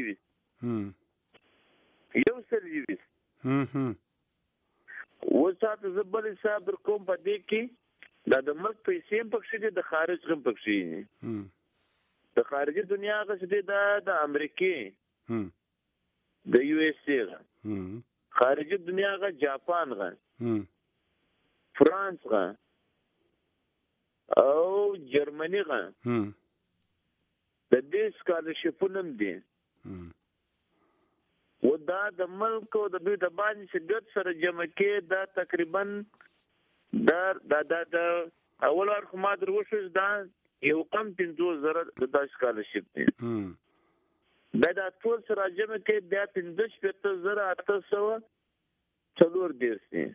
وسات زبل حساب در کوم په دې کې د ملک پیسې پکښې دي د خارج غم پکښې دي. د خارجي دنیا غ څه د امریکای د یو اس ای خارجي دنیا غ جاپان غ فرانس غ او جرمني غ د دې سکالرشپونه دي. و دا د ملک او د دوی د باندې چې ګډ سره جمع کې دا تقریبا د اول ورخ ما دروښه دا یو کم 50,000 د سکالرشپ دي. دا ټول سره جمع کې بیا 15,800 دي.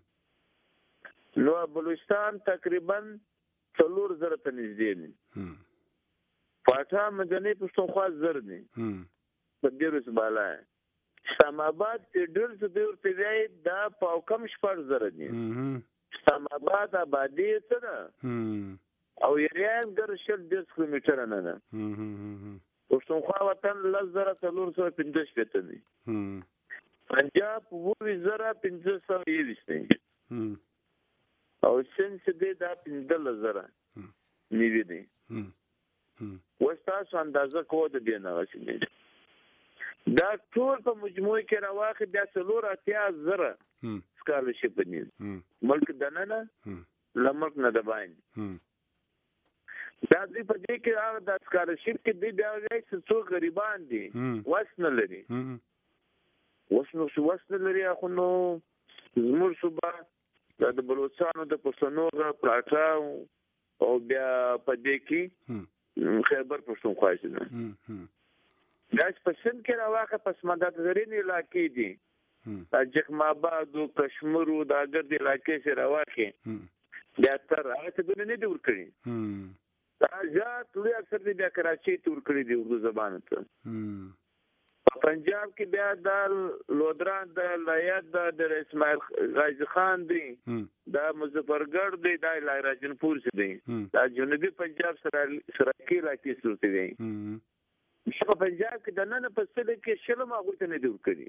نو بلوچستان تقریبا 4,000 ته نږدې دي. پاټا مدني پښتونخوا زر دي په ډیرو سباله اسلام آباد فیډرل څه دی ورته وایي دا په کم 14,000 دي. اسلام آباد آبادی څه ده او یریان ګر 10 کیلومتره نه ده. پښتونخوا وطن 10,450 دی. پنجاب 20,520 دی او سند دی دا 15,000 نیوی دی. وستاسو اندازه کوو د دې نه غشي دا ټول په مجموعي کې راواخې بیا 4,000 سکالرشپ دي ملک دننه لمک نه دباین دا دې په دې کې هغه د سکالرشپ کې دی بیا وایي چې څو غریبان دي وسنه لري وسنه لري خو نو زموږ صوبه د بلوچستان د پښتنو پلاټا او بیا په دې کې خیبر پښتونخوا شي دا سپیشل کې راوخه پس مدد غرین علاقې دي اجک ماباد او کشمیر او د اگر د علاقې سره راوخه بیا تر هغه څه نه دی ورکړي دا ځات لوی اکثر دی کراچي تور کړی دی اردو زبان ته پنجاب کې بیا د لودران د لایت د اسماعیل غازی خان دی دا مظفرګړ دی دا راجنپور څخه دی دا جنوبي پنجاب سره کې علاقې سره دی په پنجاب کې د نن په سله کې شلم هغه ته نه دی ورکړي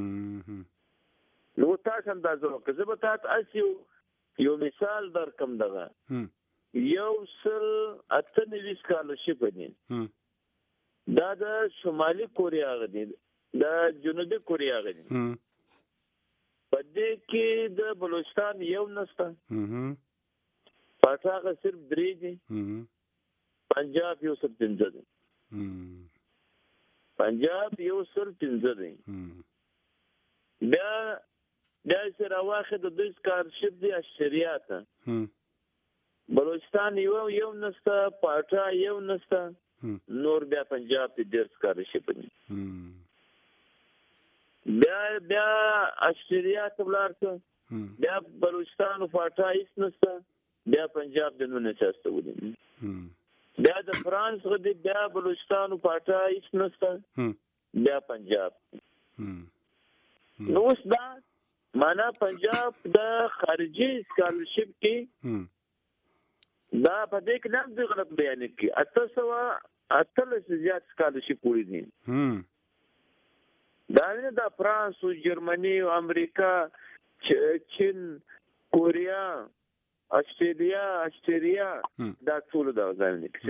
نو تاسو اندازه وکړئ زه به تاسو یو مثال درکم دغه یو سل 98 سکالرشپ دی دا د شمالي کوریا غدي د جنوبي کوریا غدي په دې کې د بلوچستان یو نسته پټاغه صرف 3 دي پنجاب یو سل 15 دي پنجاب یو سل 15 دي بیا سره واخد د دوی سکالرشپ دي اشریات بلوچستان یو نسته پټا یو نسته نور بیا پنجاب ته ډیر سکالرشپ دي بیا اشریات ولارته بیا بلوچستان او پټا هیڅ نسته بیا پنجاب د نونه چاسته ودی بیا د فرانس غدي بیا بلوچستان او پټا هیڅ نسته بیا پنجاب نو دا معنا پنجاب د خارجي سکالرشپ کې دا په دې کې نام دی غلط بیان کی 800 زیات سکالرشپ پوری دي دا نه د فرانس او جرمني او امریکا چین کوریا استرالیا دا ټول دا ځای کې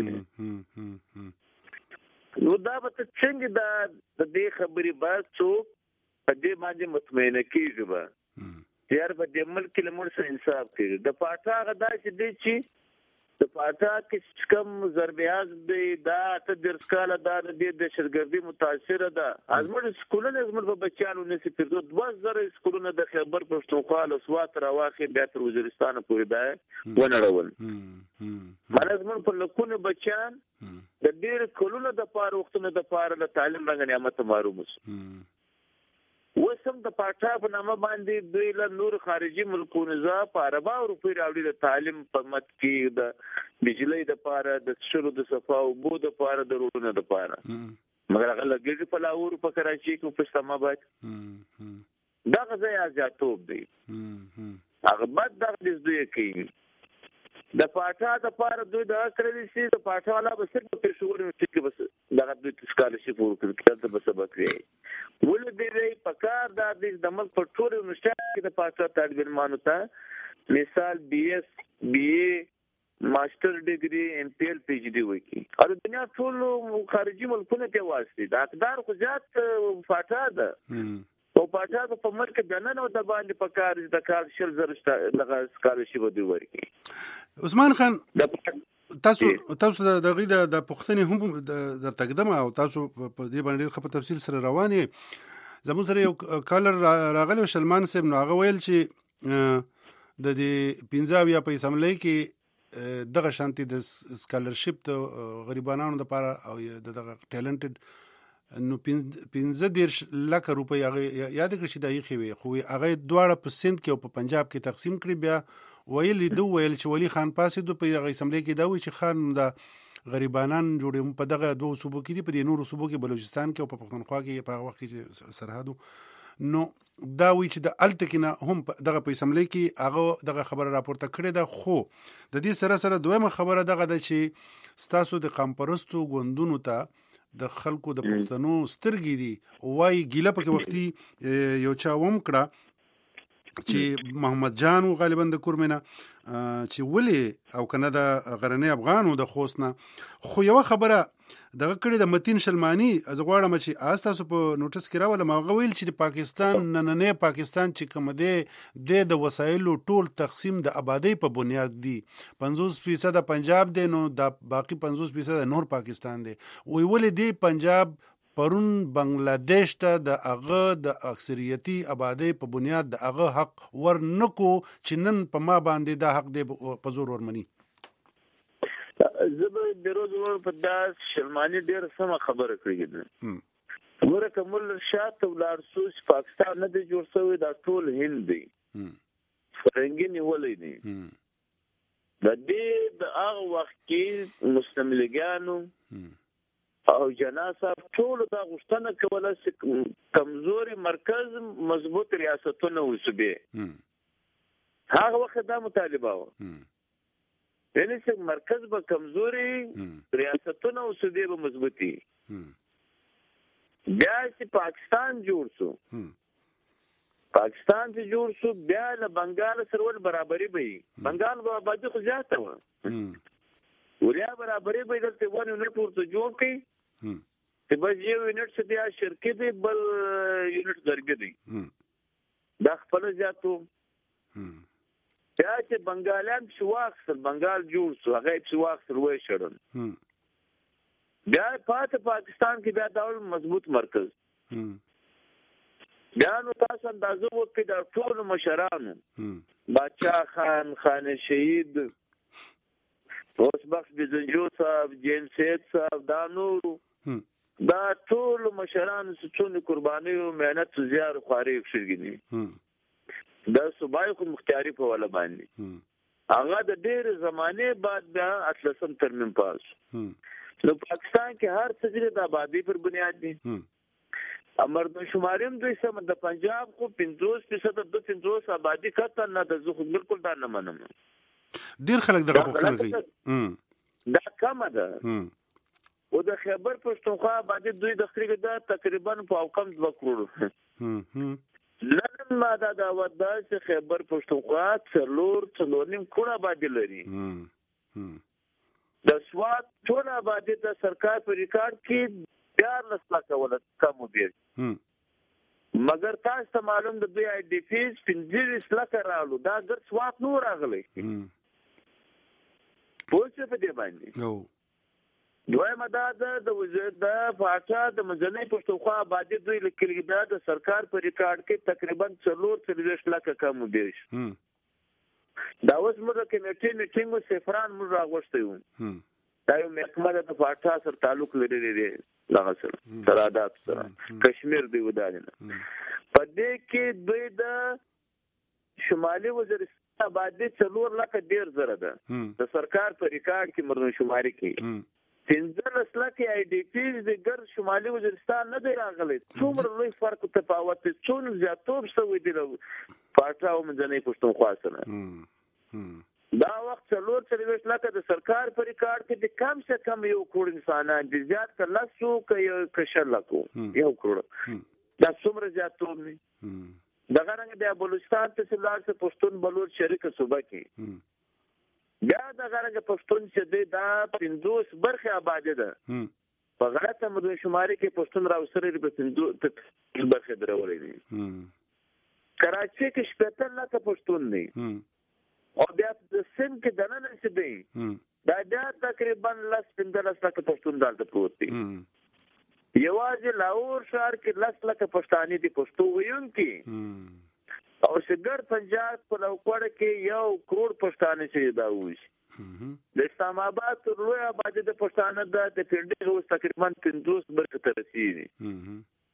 نو دا به څنګه دا د دې خبرې بعد څوک په دې باندې مطمئن کیږي به تیار به د ملک له مر سره انصاف کوي د پاټا غدا چې دی چې د پاټا کې کم ضربیاز دی دا ته درسکاله دا د دهشتګردي متاثر ده ازمر سکولونه ازمر په بچانو نسی پیرو 2000 سکولونه د خیبر پښتونخوا له سوات راواخې بیا تر وزیرستان پورې ده ونړول مالزمن په لکونه بچان د ډیر کولونه د پاره وختونه د پاره د تعلیم رنګ نعمت محروم وسم د پاټا په نامه باندې دوی له نور خارجي ملکونو ځا پاربا او روپی راوړي د تعلیم په مت کې د بجلی د پاره د شرو د صفا او بو د پاره د روډونو د پاره مګر هغه لګي په لاور په کراچي کې په اسلام آباد دا غځي ازاتوب دی هغه بد د دوی کوي د پاټا د پاره دوی د کړی سي د پاټا والا به صرف په شعور کې بس دا د سکالرشپ ورکړي کله به سبق وي ول دې په کار د ملک په ټول یونیورسيټي کې د پاټا طالب علمانو ته مثال BS BA ماستر ډیګري MPhil PhD وکي او د دنیا ټول خارجي ملکونو ته واسطه د اقدار خو ځات پاټا ده او پاټا په مرکه دننه او د باندې په کار د کار شل زرشت دغه سکالرشپ دی ورکي عثمان خان تاسو د غي د پښتنې هم د تقدمه او تاسو په دې باندې خپل تفصیل سره رواني زموږ سره یو کالر راغلی شلمان صاحب نو هغه ویل چې د دې 15 یا په اسمبلی کې دغه شانتي د سکالرشپ د غریبانو لپاره او دغه ټیلنټډ نو 15 لک روپۍ یاد کړئ چې دایې خوي خو هغه دواړه په سند کې او په پنجاب کې تقسیم کړي بیا ویل چې ولی خان پاسې د په اسمبلی کې دا وی چې خان د غریبانان جوړې په دغه دوه صوبو کې دي، په دې نورو صوبو کې بلوچستان کې او په پښتونخوا کې په هغه وخت کې سرحدو. نو دا وی چې د الته کې نه هم دغه په اسمبلی کې هغه دغه خبره راپورته کړې ده. خو د دې سره سره دویمه خبره دغه ده چې ستاسو د قامپرستو ګوندونو ته د خلکو د پښتنو سترګې دي وای ګیله پکې وختي یو چا وم کړه چې محمد جان غالبا د کورمنه چې ولې او کنه د غرنۍ افغانو د خوسنه. خو یو خبره دغه کړي د متین شلمانی از غواړم چې تاسو په نوټس کې راولم، هغه ویل چې د پاکستان نننی پاکستان چې کوم دی د وسایلو ټول تقسیم د آبادی په بنیاد دی، 50% پنجاب دی نو د باقي 50% نور پاکستان دی. وی ولې دی پنجاب پرون بنگلاديش ته د هغه د اکثریتي آبادی په بنیاد د هغه حق ورنکو چې نن په ما باندې دا حق دی په زور ورمني. زه به د روز ور په داس شلمانی ډیر سم خبره کړې ده. ورکه مل شاته ولارسوس پاکستان نه دی جوړ شوی، دا ټول هند دی فرنګي نیولې دي. د دې د هغه وخت کې مستعمرګانو او جناسه ټول دا غوښتنه کوله چې کمزوري مرکز مضبوط ریاستونه وسبه. هغه وخت دا مطالبه و یعنی چې مرکز به کمزوري ریاستونه او صوبې به مضبوطي. بیا چې پاکستان جوړ شو، پاکستان چې جوړ شو بیا له بنگال سره ول برابرۍ به بنگال به آبادي خو زیاته و، ولیا برابرۍ به دلته ونه نه ورته جوړ کړي چې بس یو یونټ څه دی شرکت دی بل یونټ درګ دی دا خپل زیاتو. بیا چې بنگالیان شواخسر بنگال جوړ شو هغه شواخسر وای شړل. بیا پاکستان کې بیا ډول مضبوط مرکز. بیا نو تاسو اندازو وکړئ د ټول مشرانو بادشاہ خان، خان شهید، اوس بخش بزنجو صاحب، جین سید صاحب، دا نور دا ټول مشرانو څونه قرباني او مهنت زیار خواري شګنی دا صوبای خو مختیاری په ولا باندې هغه د ډېر زمانه بعد بیا اصلسم ترمیم پاس. نو پاکستان کې هر څه د آبادی پر بنیاد دي. مردم شماریم دوی سم د پنجاب خو 50% د 50 آبادی کته نه د زخ بالکل دا نه منم. ډېر خلک دغه پوښتنه کوي دا کم ده. او د خیبر پښتونخوا آبادی دوی د خریګ دا تقریبا په کم 2 کروڑ. نن ما دا ودا چې خیبر پښتونخوا څلور کروڑ آبادی لري. د سواد ټول آبادی د سرکار په ریکارډ کې 14 لک ولر کم دی، مګر تاسو ته معلوم د دوی آی ډی پیز 15 لک رالو دا د سواد نور راغلی. پوښتنه په دې باندې دویمه دا د وزیر د پاچا د مزنی پښتونخوا آبادی دوی لیکلي دا د سرکار په ریکارډ کې تقریبا 4 لک کم دی. دا اوس موږ کمیټې میټینګ سفران موږ راغوښتو دا یو محکمه د پاچا سره تعلق لري لغه سره سرادات سره کشمیر دی ودانه. په دې کې دوی د شمالي وزیرستان آبادی 4 لک ډیر زره ده د سرکار په ریکارډ کې مردم شماري کې 15 لک آی ډی پیز د ګر شمالي وزیرستان نه دی راغلی. څومره لوی فرق تفاوت څونه زیاتوب شوی دی پاټا او منځنۍ پښتونخوا سره. دا وخت 4 لک د سرکار په ریکارډ کې د کم څه کم 1 کروڑ انسانان دي، زیات کله سو کې 10 لک 1 کروڑ دا څومره زیاتوب نه. دغه رنګ د بلوچستان تحصیلدار څخه پښتون بلوچ شریک صوبه کې بیا د غرنګ پښتون چې دا 50 برخه آبادی ده په غلطه مدن شماري کې پښتون راوسره په 50 برخه درولې دي. کراچي کې 70 لک پښتون دي او بیا د سند کې دنه نشي دی دا تقریبا 15 لک پښتون دلته پروت دي. یوازې لاهور ښار کې 10 لک پښتاني دي پښتو ویونکي او شګر پنجاب په لوکوړ کې 1 کروڑ پښتانه چې دا وځي. د اسلام آباد تر لوی آبادی د پښتانه د پنډي اوس تقریبا 50 برخه ته رسیدي.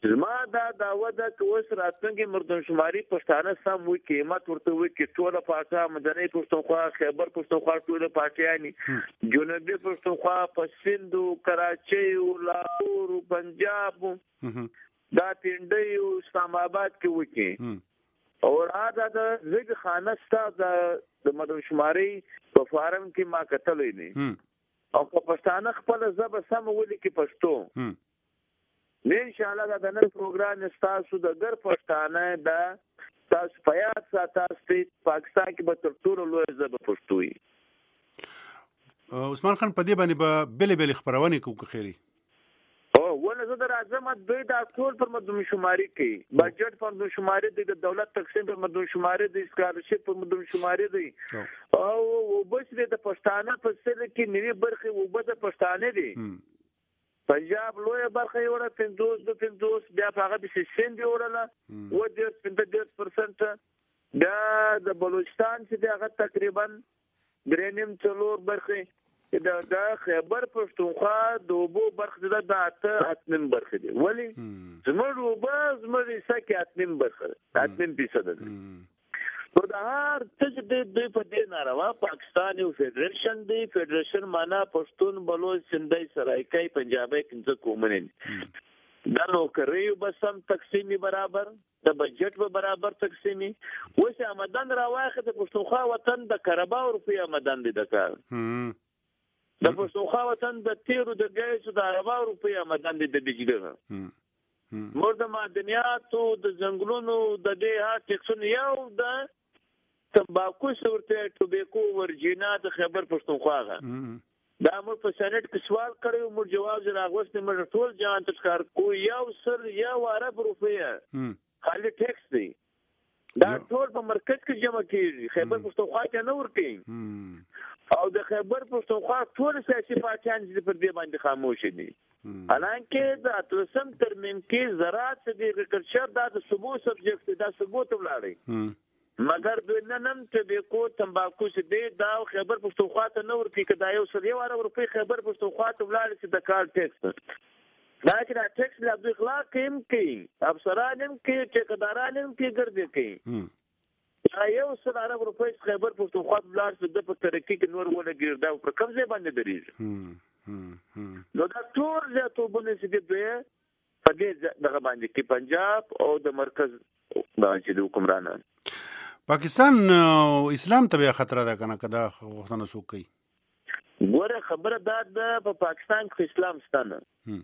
زما دا دعوه ده چې اوس راتلونکي مردمشماري پښتانه سم وي قیمت ورته وي چې ټوله پاکه مدني پښتونخوا خیبر پښتونخوا ټوله پاکیانی جنوبي پښتونخوا په سند کراچي لاهور پنجاب دا پنډي او اسلام آباد کې وکي او دا د زګ خانه ستا د مردمشماري په فارم کې ما کتلې نه او په پښتانه خپل ژبه سم ولي کې پښتو ان شاء الله دا نن پروګرام تاسو د ګر پښتانه دا تاسو په یاد ساتئ پاکستان کې به تر ټولو لوی ژبه پښتو وي. عثمان خان په دې باندې به بل خبرونه کوي خیری او ونه زه د اعظم دوی دا ټول پر مردمشماري کوي بجټ پر مردمشماري د دولت تقسیم پر مردمشماري د اسکالرشپ پر مردمشماري دی او بس د پښتانه په سره کې نوی برخه وبد پښتانه دي پنجاب لوی برخه وړه 50 بیا هغه د سند وړله و د 50% دا د بلوچستان چې هغه تقریبا 3.4 برخه دا خیبر پښتونخوا د وبو برخه د 8 برخه دی ولی زموږ وبو زموږ سکه 8 برخه 8% ده نو دا هر څه د په دې ناروا پاکستان یو فدریشن دی فدریشن معنا پښتون بلوچ سندای سرایکای پنجابي څنګه کومنن دا نو کوي بس هم تقسیمي برابر د بجټ به برابر تقسیمي وسه آمدن راواخه د پښتونخوا وطن د کربا روپی آمدن دي د کار د پښتونخوا وطن د تیرو د ګیسو د عربا روپی آمدن دي د بجلی مرد معدنیاتو د ځنګلونو د دې ټیکسون یو د تمباکو صورت ټوبیکو ورجینا د خیبر پښتونخوا دا موږ په سنټ کې سوال کړو موږ جواب راغوښتي موږ ټول ځان تشکار کو یو سر یو عرب روپیه خالي ټیکس دی دا ټول په مرکز کې جمع کیږي خیبر پښتونخوا ته نه ورکي او د خیبر پښتونخوا ټول سیاسي پارټیان چې پر دې باندې خاموش دي حالانکه د اتلسم ترمیم کې زراعت د اګریکلچر دا د صوبو سبجیکټ دا صوبو ته ولاړی مگر دوی نن ټبیکو تمباکو چې دی دا خیبر پښتونخوا ته نه ورکی کدا یو سر یو روپی خیبر پښتونخوا ته ولاړ چې د کار ټیکس دا چې دا ټیکس له دوی اخلاق کې افسرانم کې ټیکدارانم کې ګرځي کې یو سر روپی خیبر پښتونخوا ته ولاړ چې د په ترقی کې نور ولګیر دا پر کوم ځای باندې درېږي نو دا ټول ځاتوبونه چې دوی په دې دغه باندې کې پنجاب او د مرکز باندې د حکمرانان پاکستان اسلام ته بیا خطر ده کنه کدا غوښتنه سو کوي ګوره خبره ده په پاکستان کې اسلام ستانه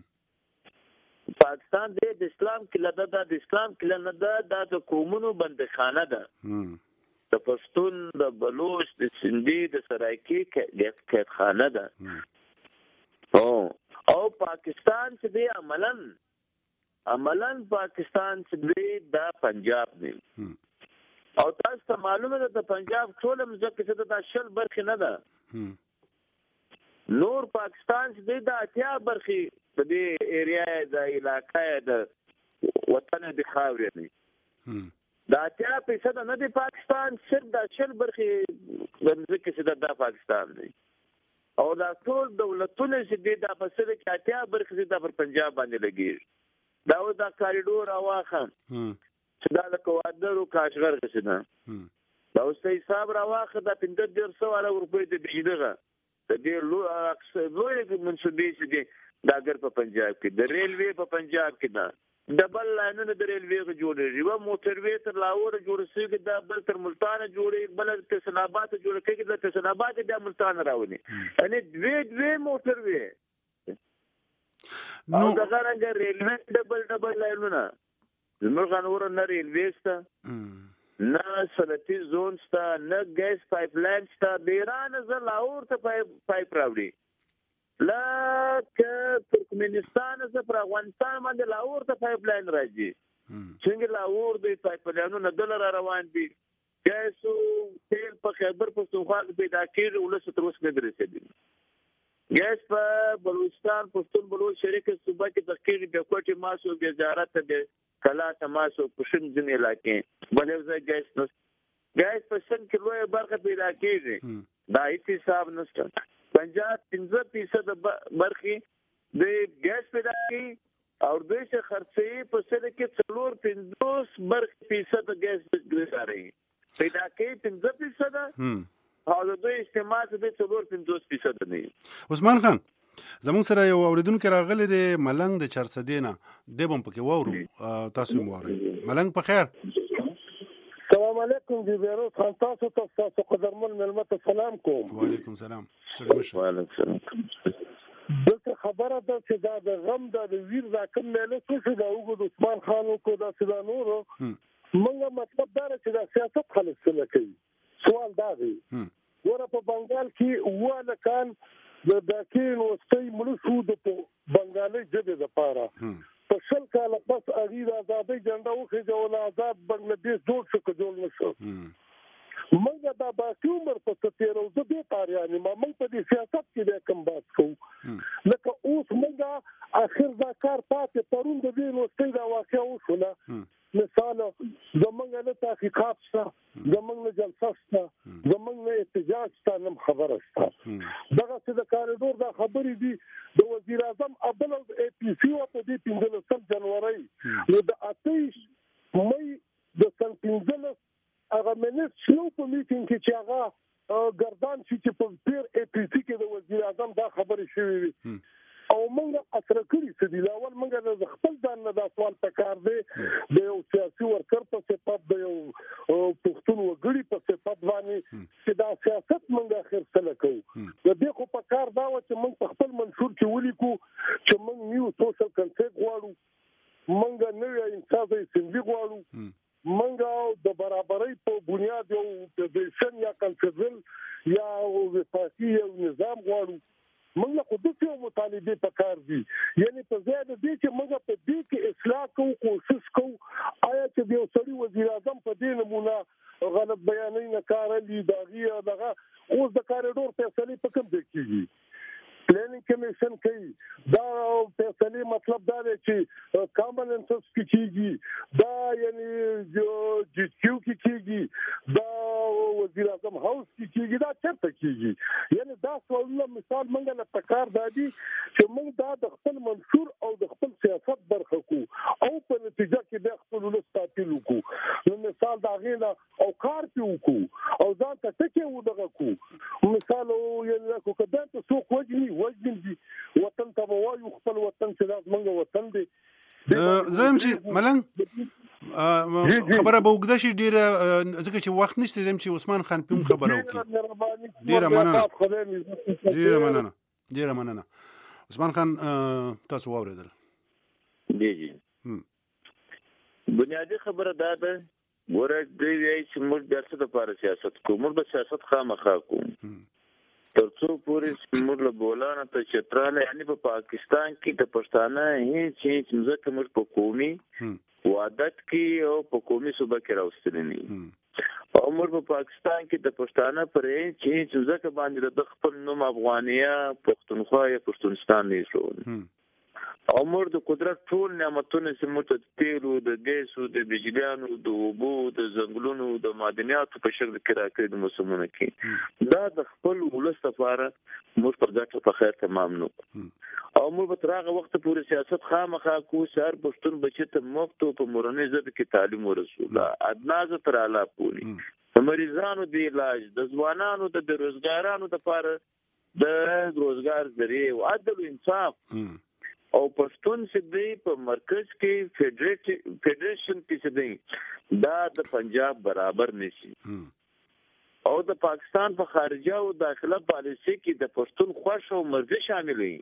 پاکستان د اسلام کې د اسلام کې نه د قومونو بندخانه ده د پښتون د بلوچ د سندي د سرایکی کې خانه ده او پاکستان چې دی عملاً پاکستان چې دی دا پنجاب دی او تاسو ته معلومه ده د پنجاب ټول مزکه چې د شل برخه نه ده نور پاکستان چې د اتیا برخه په دې ایریا د علاقې د وطن د خاورې نه د اتیا پیسه نه د پاکستان صرف د شل برخه د مزکه چې د پاکستان دی او دا ټول دولتونه چې د بسره کې اتیا برخه د پر پنجاب باندې لګي دا د کاریډور اواخه چې دا د کوادرو کاشغر غسنه دا اوس حساب راواخه د 1500 روپۍ د بجلیغه د دې لوی منسوبې چې دا ګر په پنجاب کې د ریلوي په پنجاب کې دا ډبل لاینونه د ریلوي جوړېږي و موټروي تر لاهور جوړ شي دا بل تر ملتان جوړي بل تر سنابات جوړ کېږي د سنابات د ملتان راونی یعنی دوی موټروي نو دا څنګه ریلوي ډبل لاینونه زموږ نور نه ریلوي سته نه صنعتي زون سته نه ګیس پایپ لاین سته د ایران زه لاهور ته پایپ راوړي لکه ترکمنستان زه پر افغانستان باندې لاهور ته پایپ لاین راځي څنګه لاهور د پایپ لاینونو دلر روان دي ګیسو تیل په خیبر پښتونخوا کې پیدا کېږي ولس تر اوسه نه رسېدلی ګیس په بلوچستان پښتون بلوچ شریک صوبه کې د کېږي د کوټي ماسو د زیارت د کلا تماسو پښین ځنې علاقې بلې ځای ګیس په سن کې لوی برخه پیدا کېږي دا هیڅ حساب نشته پنجاب 15% برخه د ګیس پیدا کوي او دوی چې خرڅوي په سره کې 4-50% ګیس ګرځاري پیدا کوي 15% او دوی استعمال دې 4-50% نه. عثمان خان زمون سره یو اوریدونکو راغلی دی ملنګ د چرسدینه د بم پکې وورو تاسو مو وره ملنګ په خیر. السلام علیکم دی بیرو خان تاسو قدرمن ملمت سلام کوم. وعلیکم سلام. وعلیکم سلام. دغه خبره ده چې دا د غم د ویر راکم نه له څه دا وګد عثمان خانو کو دا سدا نورو موږ مطلب دا چې دا سیاست خلک څه کوي. سوال دا دی ګوره په بنگال کې واله کان د داکین وستي ملشو د بنگالي جبه د پاره په شل کال پس اغیر آزادۍ جنډه وخې جوړ آزاد بنگلاديش جوړ شو جوړ نشو. موږ دا باقي عمر په 13 د دې تاریخ ما موږ په دې سیاست کې د کم بات کوو لکه اوس موږ اخر دا کار پاتې پرون د دې وستي دا واقع وشوله. مثال زمونږ له تحقیقات شته زمونږ له جلسه شته زمونږ له احتجاج شته نم خبره شته دغه څه د کاریډور دا خبرې دي د وزیر اعظم ابل او اي پي سي او په دې 15 جنوري نو د 28 مې د سن 15 هغه منځ شنو په میټینګ کې چې هغه ګردان چې په پیر اي پي سي کې د وزیر اعظم دا خبرې شوې او موږ اثر کړی چې دی اول موږ د خپل ځان نه دا سوال پکار دی د یو سیاسي ورکر په صفت د یو پښتون وګړي په صفت باندې چې دا سیاست موږ اخر سره کوو. د دې خو پکار دا و چې موږ په خپل منشور کې ولیکو چې موږ نیو سوشل کنسنت غواړو موږ نوې انصاف اسمبلی غواړو موږ د برابرۍ په بنیاد یو فدریشن یا کنفدرال یا وفاقي یو نظام غواړو. موږ خو د څه مطالبه پکار دي یعنی په زیاده دي چې موږ په دې کې اصلاح کوو کوشش کوو آیا چې یو سړي وزیر اعظم په دې نمونه غلط بیانونه کارلي داغي دغه اوس د کاریډور فیصله په کوم ځای کېږي پلانینګ کمیشن کوي دا فیصله مطلب دا دی چې کامن انټرست کېږي دا یعنی جی کیو کېږي دا وزیر اعظم هاوس کېږي دا چرته کېږي یعنی دا ټول مثال موږ له پکار دادي چې موږ دا د خپل منشور او د خپل سیاست برخه کو او په نتیجه کې د خپل لستاتل کو نو مثال دا غیلا او کار پیو کو او ځان ته ټکی ودغه کو مثال یعنی کو کده ته سو کوجنی وجن دي وطن ته وایو خپل وطن چې دا موږ وطن دی زم چې ملنګ خبره به وګد شي ډیره ځکه چې وخت نشته زم چې عثمان خان پم خبره وکړي ډیره مننه عثمان خان تاسو واوریدل دی بنیادی خبره دا ده ګوره دوی وایي چې موږ د څه لپاره سیاست کوو موږ به سیاست خامخا کوو ترڅو پورې موږ له بولانه ته چتراله یعنی په پاکستان کې د پښتانه هیڅ ځکه موږ په قومي وادت کې او په قومي صوبه کې راوستل نه او موږ په پاکستان کې د پښتانه پرې چې ځکه باندې د خپل نوم افغانیا پښتونخوا یا پښتونستان نه شو او موږ د قدرت ټول نعمتونه چې موږ ته تیلو د ګیسو د بجلیانو د اوبو د ځنګلونو د معدنیاتو په شکل کې راکړي د موسمونو کې دا د خپل ولس لپاره موږ په ګټه په خیر تمام نو او موږ په هغه وخت پورې سیاست خامخا کو سر پښتون بچی ته مفت او په مورنۍ ژبه کې تعلیم ورسول ادناز تر اعلی پوری د مریضانو د علاج د ځوانانو د بیروزګارانو لپاره د روزګار ذریعہ او عدل او انصاف او پښتون چې دی په مرکز کې فدریشن کې چې دی دا د پنجاب برابر نشي او د پاکستان په خارجه او داخله پالیسي کې د پښتون خوښ او مرزي شامل وي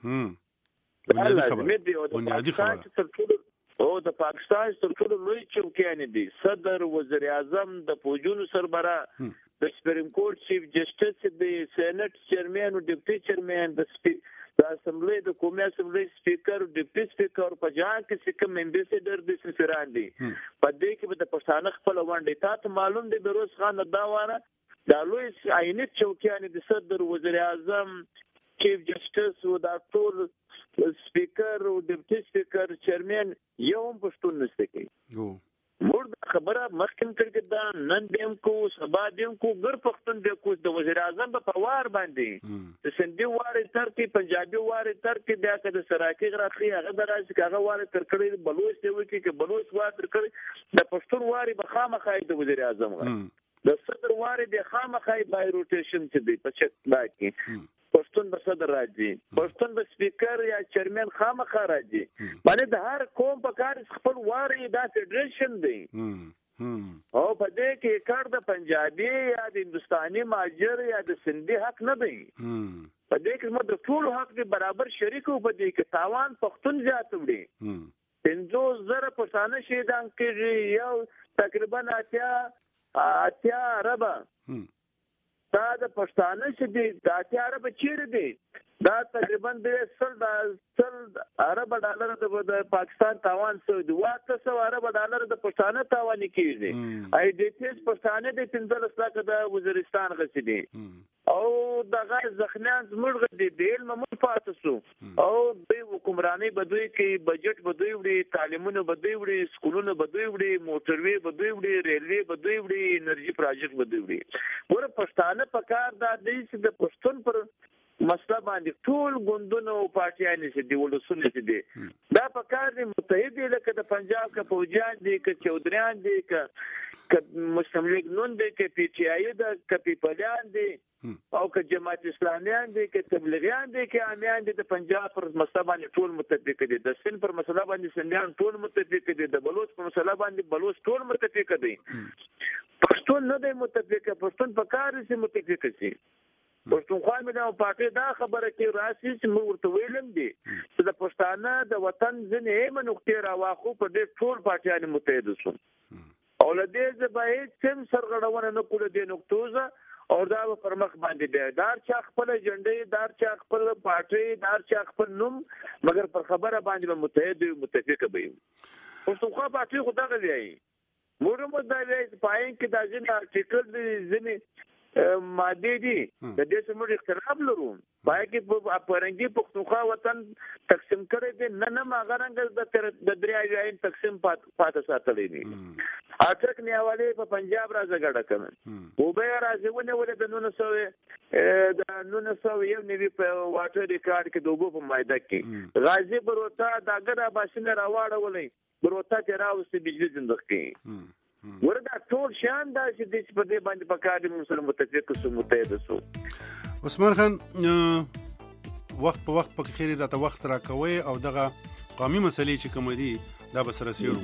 بنیادی خبره او د پاکستان تر ټولو لوی چوکیان دي صدر وزیر اعظم د فوجونو سربراه د سپریم کورټ چیف جسټس د سېنات چیرمن او ډیپټي چیرمن د اسمبلی د قومي اسمبلی سپیکر ډیپټي سپیکر په ځان کې کوم امبیسډر د سفیران دي په دې کې به د پښتانه خپل ونډه تاسو معلوم دي بروز خان دا واره د لوی عینت چوکیان د صدر وزیر اعظم چیف جسټس او د ټول سپیکر او ډیپټي سپیکر چیرمن یو هم پښتون نشته کوي موږ د خبره مخکې کړې دا نن دیم کو سبا دیم کو ګر پښتون دې کو د وزیر اعظم په وار باندې د سندي وار تر کې پنجابي وار تر کې بیا کده سراکی غراخي هغه درازي هغه وار تر کړی بلوچ دی وکی کې بلوچ وار تر کړی د پښتون وار به خامخای د وزیر اعظم د صدر وار د خامخای بای روټیشن چې دی په چک دا کې پښتون به صدر راځي پښتون به سپیکر یا چیرمن خامخا راځي باندې د هر قوم په کار خپل واري دا فدریشن دی او په دې کې کار د پنجابي یا د هندستاني ماجر یا د سندي حق نه دی په دې کې موږ د ټول حق دی برابر شریکو په دې کې تاوان پښتون زیات وړي 50,000 پښتانه شهیدان کېږي یو تقریبا 80 عربه دا د پښتانه چې دی دا عرب چیرې دی دا تقریبا د 100 عرب ډالر د پاکستان تاوان څو دی 100 عرب ډالر د پښتانه تاوان کیږي اې د تیس پښتانه د 15 لک د وزیرستان غسي دي او دغه ځخنان زموږ د دیل ممن پاتسو او د حکمرانی بدوي کې بجټ بدوي وړي تعلیمونه بدوي وړي سکولونه بدوي وړي موټروي بدوي وړي ریلوي بدوي وړي انرژي پروجیکټ بدوي وړي ګوره پښتانه په کار د دې چې د پښتون پر مسله باندې ټول ګوندونه او پارټیان چې دی ولسونه چې دی دا په کار دی متحد لکه د پنجاب کا فوجیان دي ک چودریان دي ک مسلم لیگ نون دي ک پی ټی آی د ک پیپلیان دي او ک جماعت اسلامیان دي ک تبلیغیان دي ک امیان دي د پنجاب پر مسله باندې ټول متفق دي د سند پر مسله باندې سندیان ټول متفق دي د بلوچ پر مسله باندې بلوچ ټول متفق دي پښتون نه دی متفق پښتون په کار سي متفق سي پښتونخوا مې دا پارټي دا خبره کې راسي چې موږ ورته ویلم دي چې د پښتانه د وطن ځنې منوختي راواخو په دې ټول پارټیان متحد شو او لدې زبایت سم سرغړونه نه کوله د نقطوزه او دا پر مخ باندې دی دار چا خپل جنډې دار چا خپل پارټي دار چا خپل نوم مګر پر خبره باندې متحد متفق به پښتونخوا پارټي خو دا غوي موږ مو دا وایي پاین کې دا ځین ارټیکل ځینې ماده دي د دې سمور اختلاف لرو پای کې په پرنګي پښتونخوا وطن تقسیم کړي دي نه ماغرنګ د دریاوین تقسیم پات ساتلې دي اټک نیواله په پنجاب راځه ګډه کړم او به راځي ونه د 900 یو نیوی په واټر ریکارډ کې دوبو په مایده کې غازی بروتا داګه باسنه راوړولې بروتا چې راوستي بجلی زندګي وردا ټول شان دا چې د په دې باندې پکاره مسلمان متفق سو متحد سو عثمان خان وخت په وخت په خیر راته وخت راکوي او دغه قومي مسلې چې کوم دي دا به سره سیرو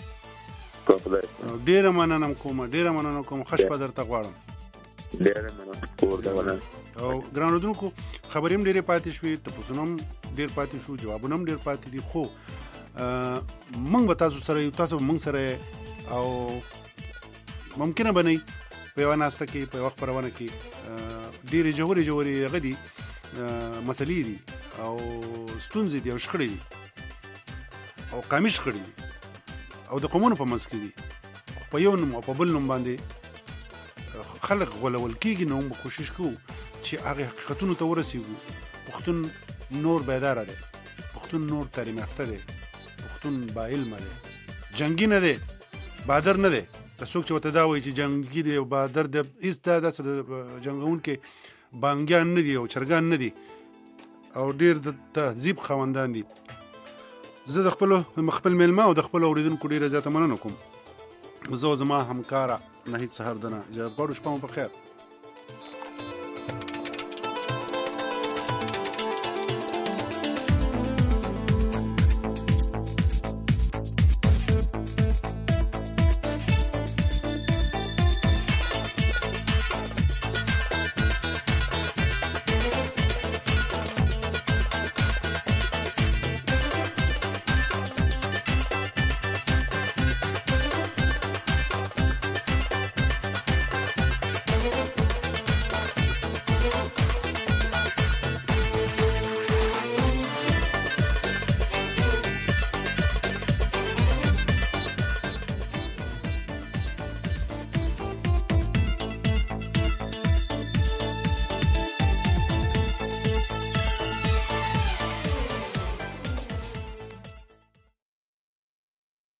ډیر مننه کوم خوش په درته غواړم ډیر مننه کور دا او ګرانودونکو خبرېم ډېرې پاتې شوې تاسو ډېر پاتې شو جوابونه ډېر پاتې دي خو موږ به تاسو سره موږ سره او ممکنه بنئ په یو ناسته کې په وخت پرونه کې ډېرې جوړې غدي مسلې دي او ستونزې دي او شخړې دي او قامش خړې دي او د قومونو په منځ کې دي په یو نوم او په بل نوم باندې خلک غولول کېږي نو موږ کوشش کوو چې هغه حقیقتونو ته ورسېږو پښتون نور بیدار دی پښتون نور تعلیم یافته دی پښتون با علم دی جنگي نه دی بادر نه دی څوک چې وته دا وایي چې جنگي دی او بادر دی ایسته د جنگون کې بانګیان نه دي او چرګان نه دي او ډیر د تهذیب خوندان دي زه د خپل میلمه او د خپل اوریدونکو ډیره زیاته مننه کوم زه زما همکاره نهید سحر دنه اجازه غواړم شپه مو په خیر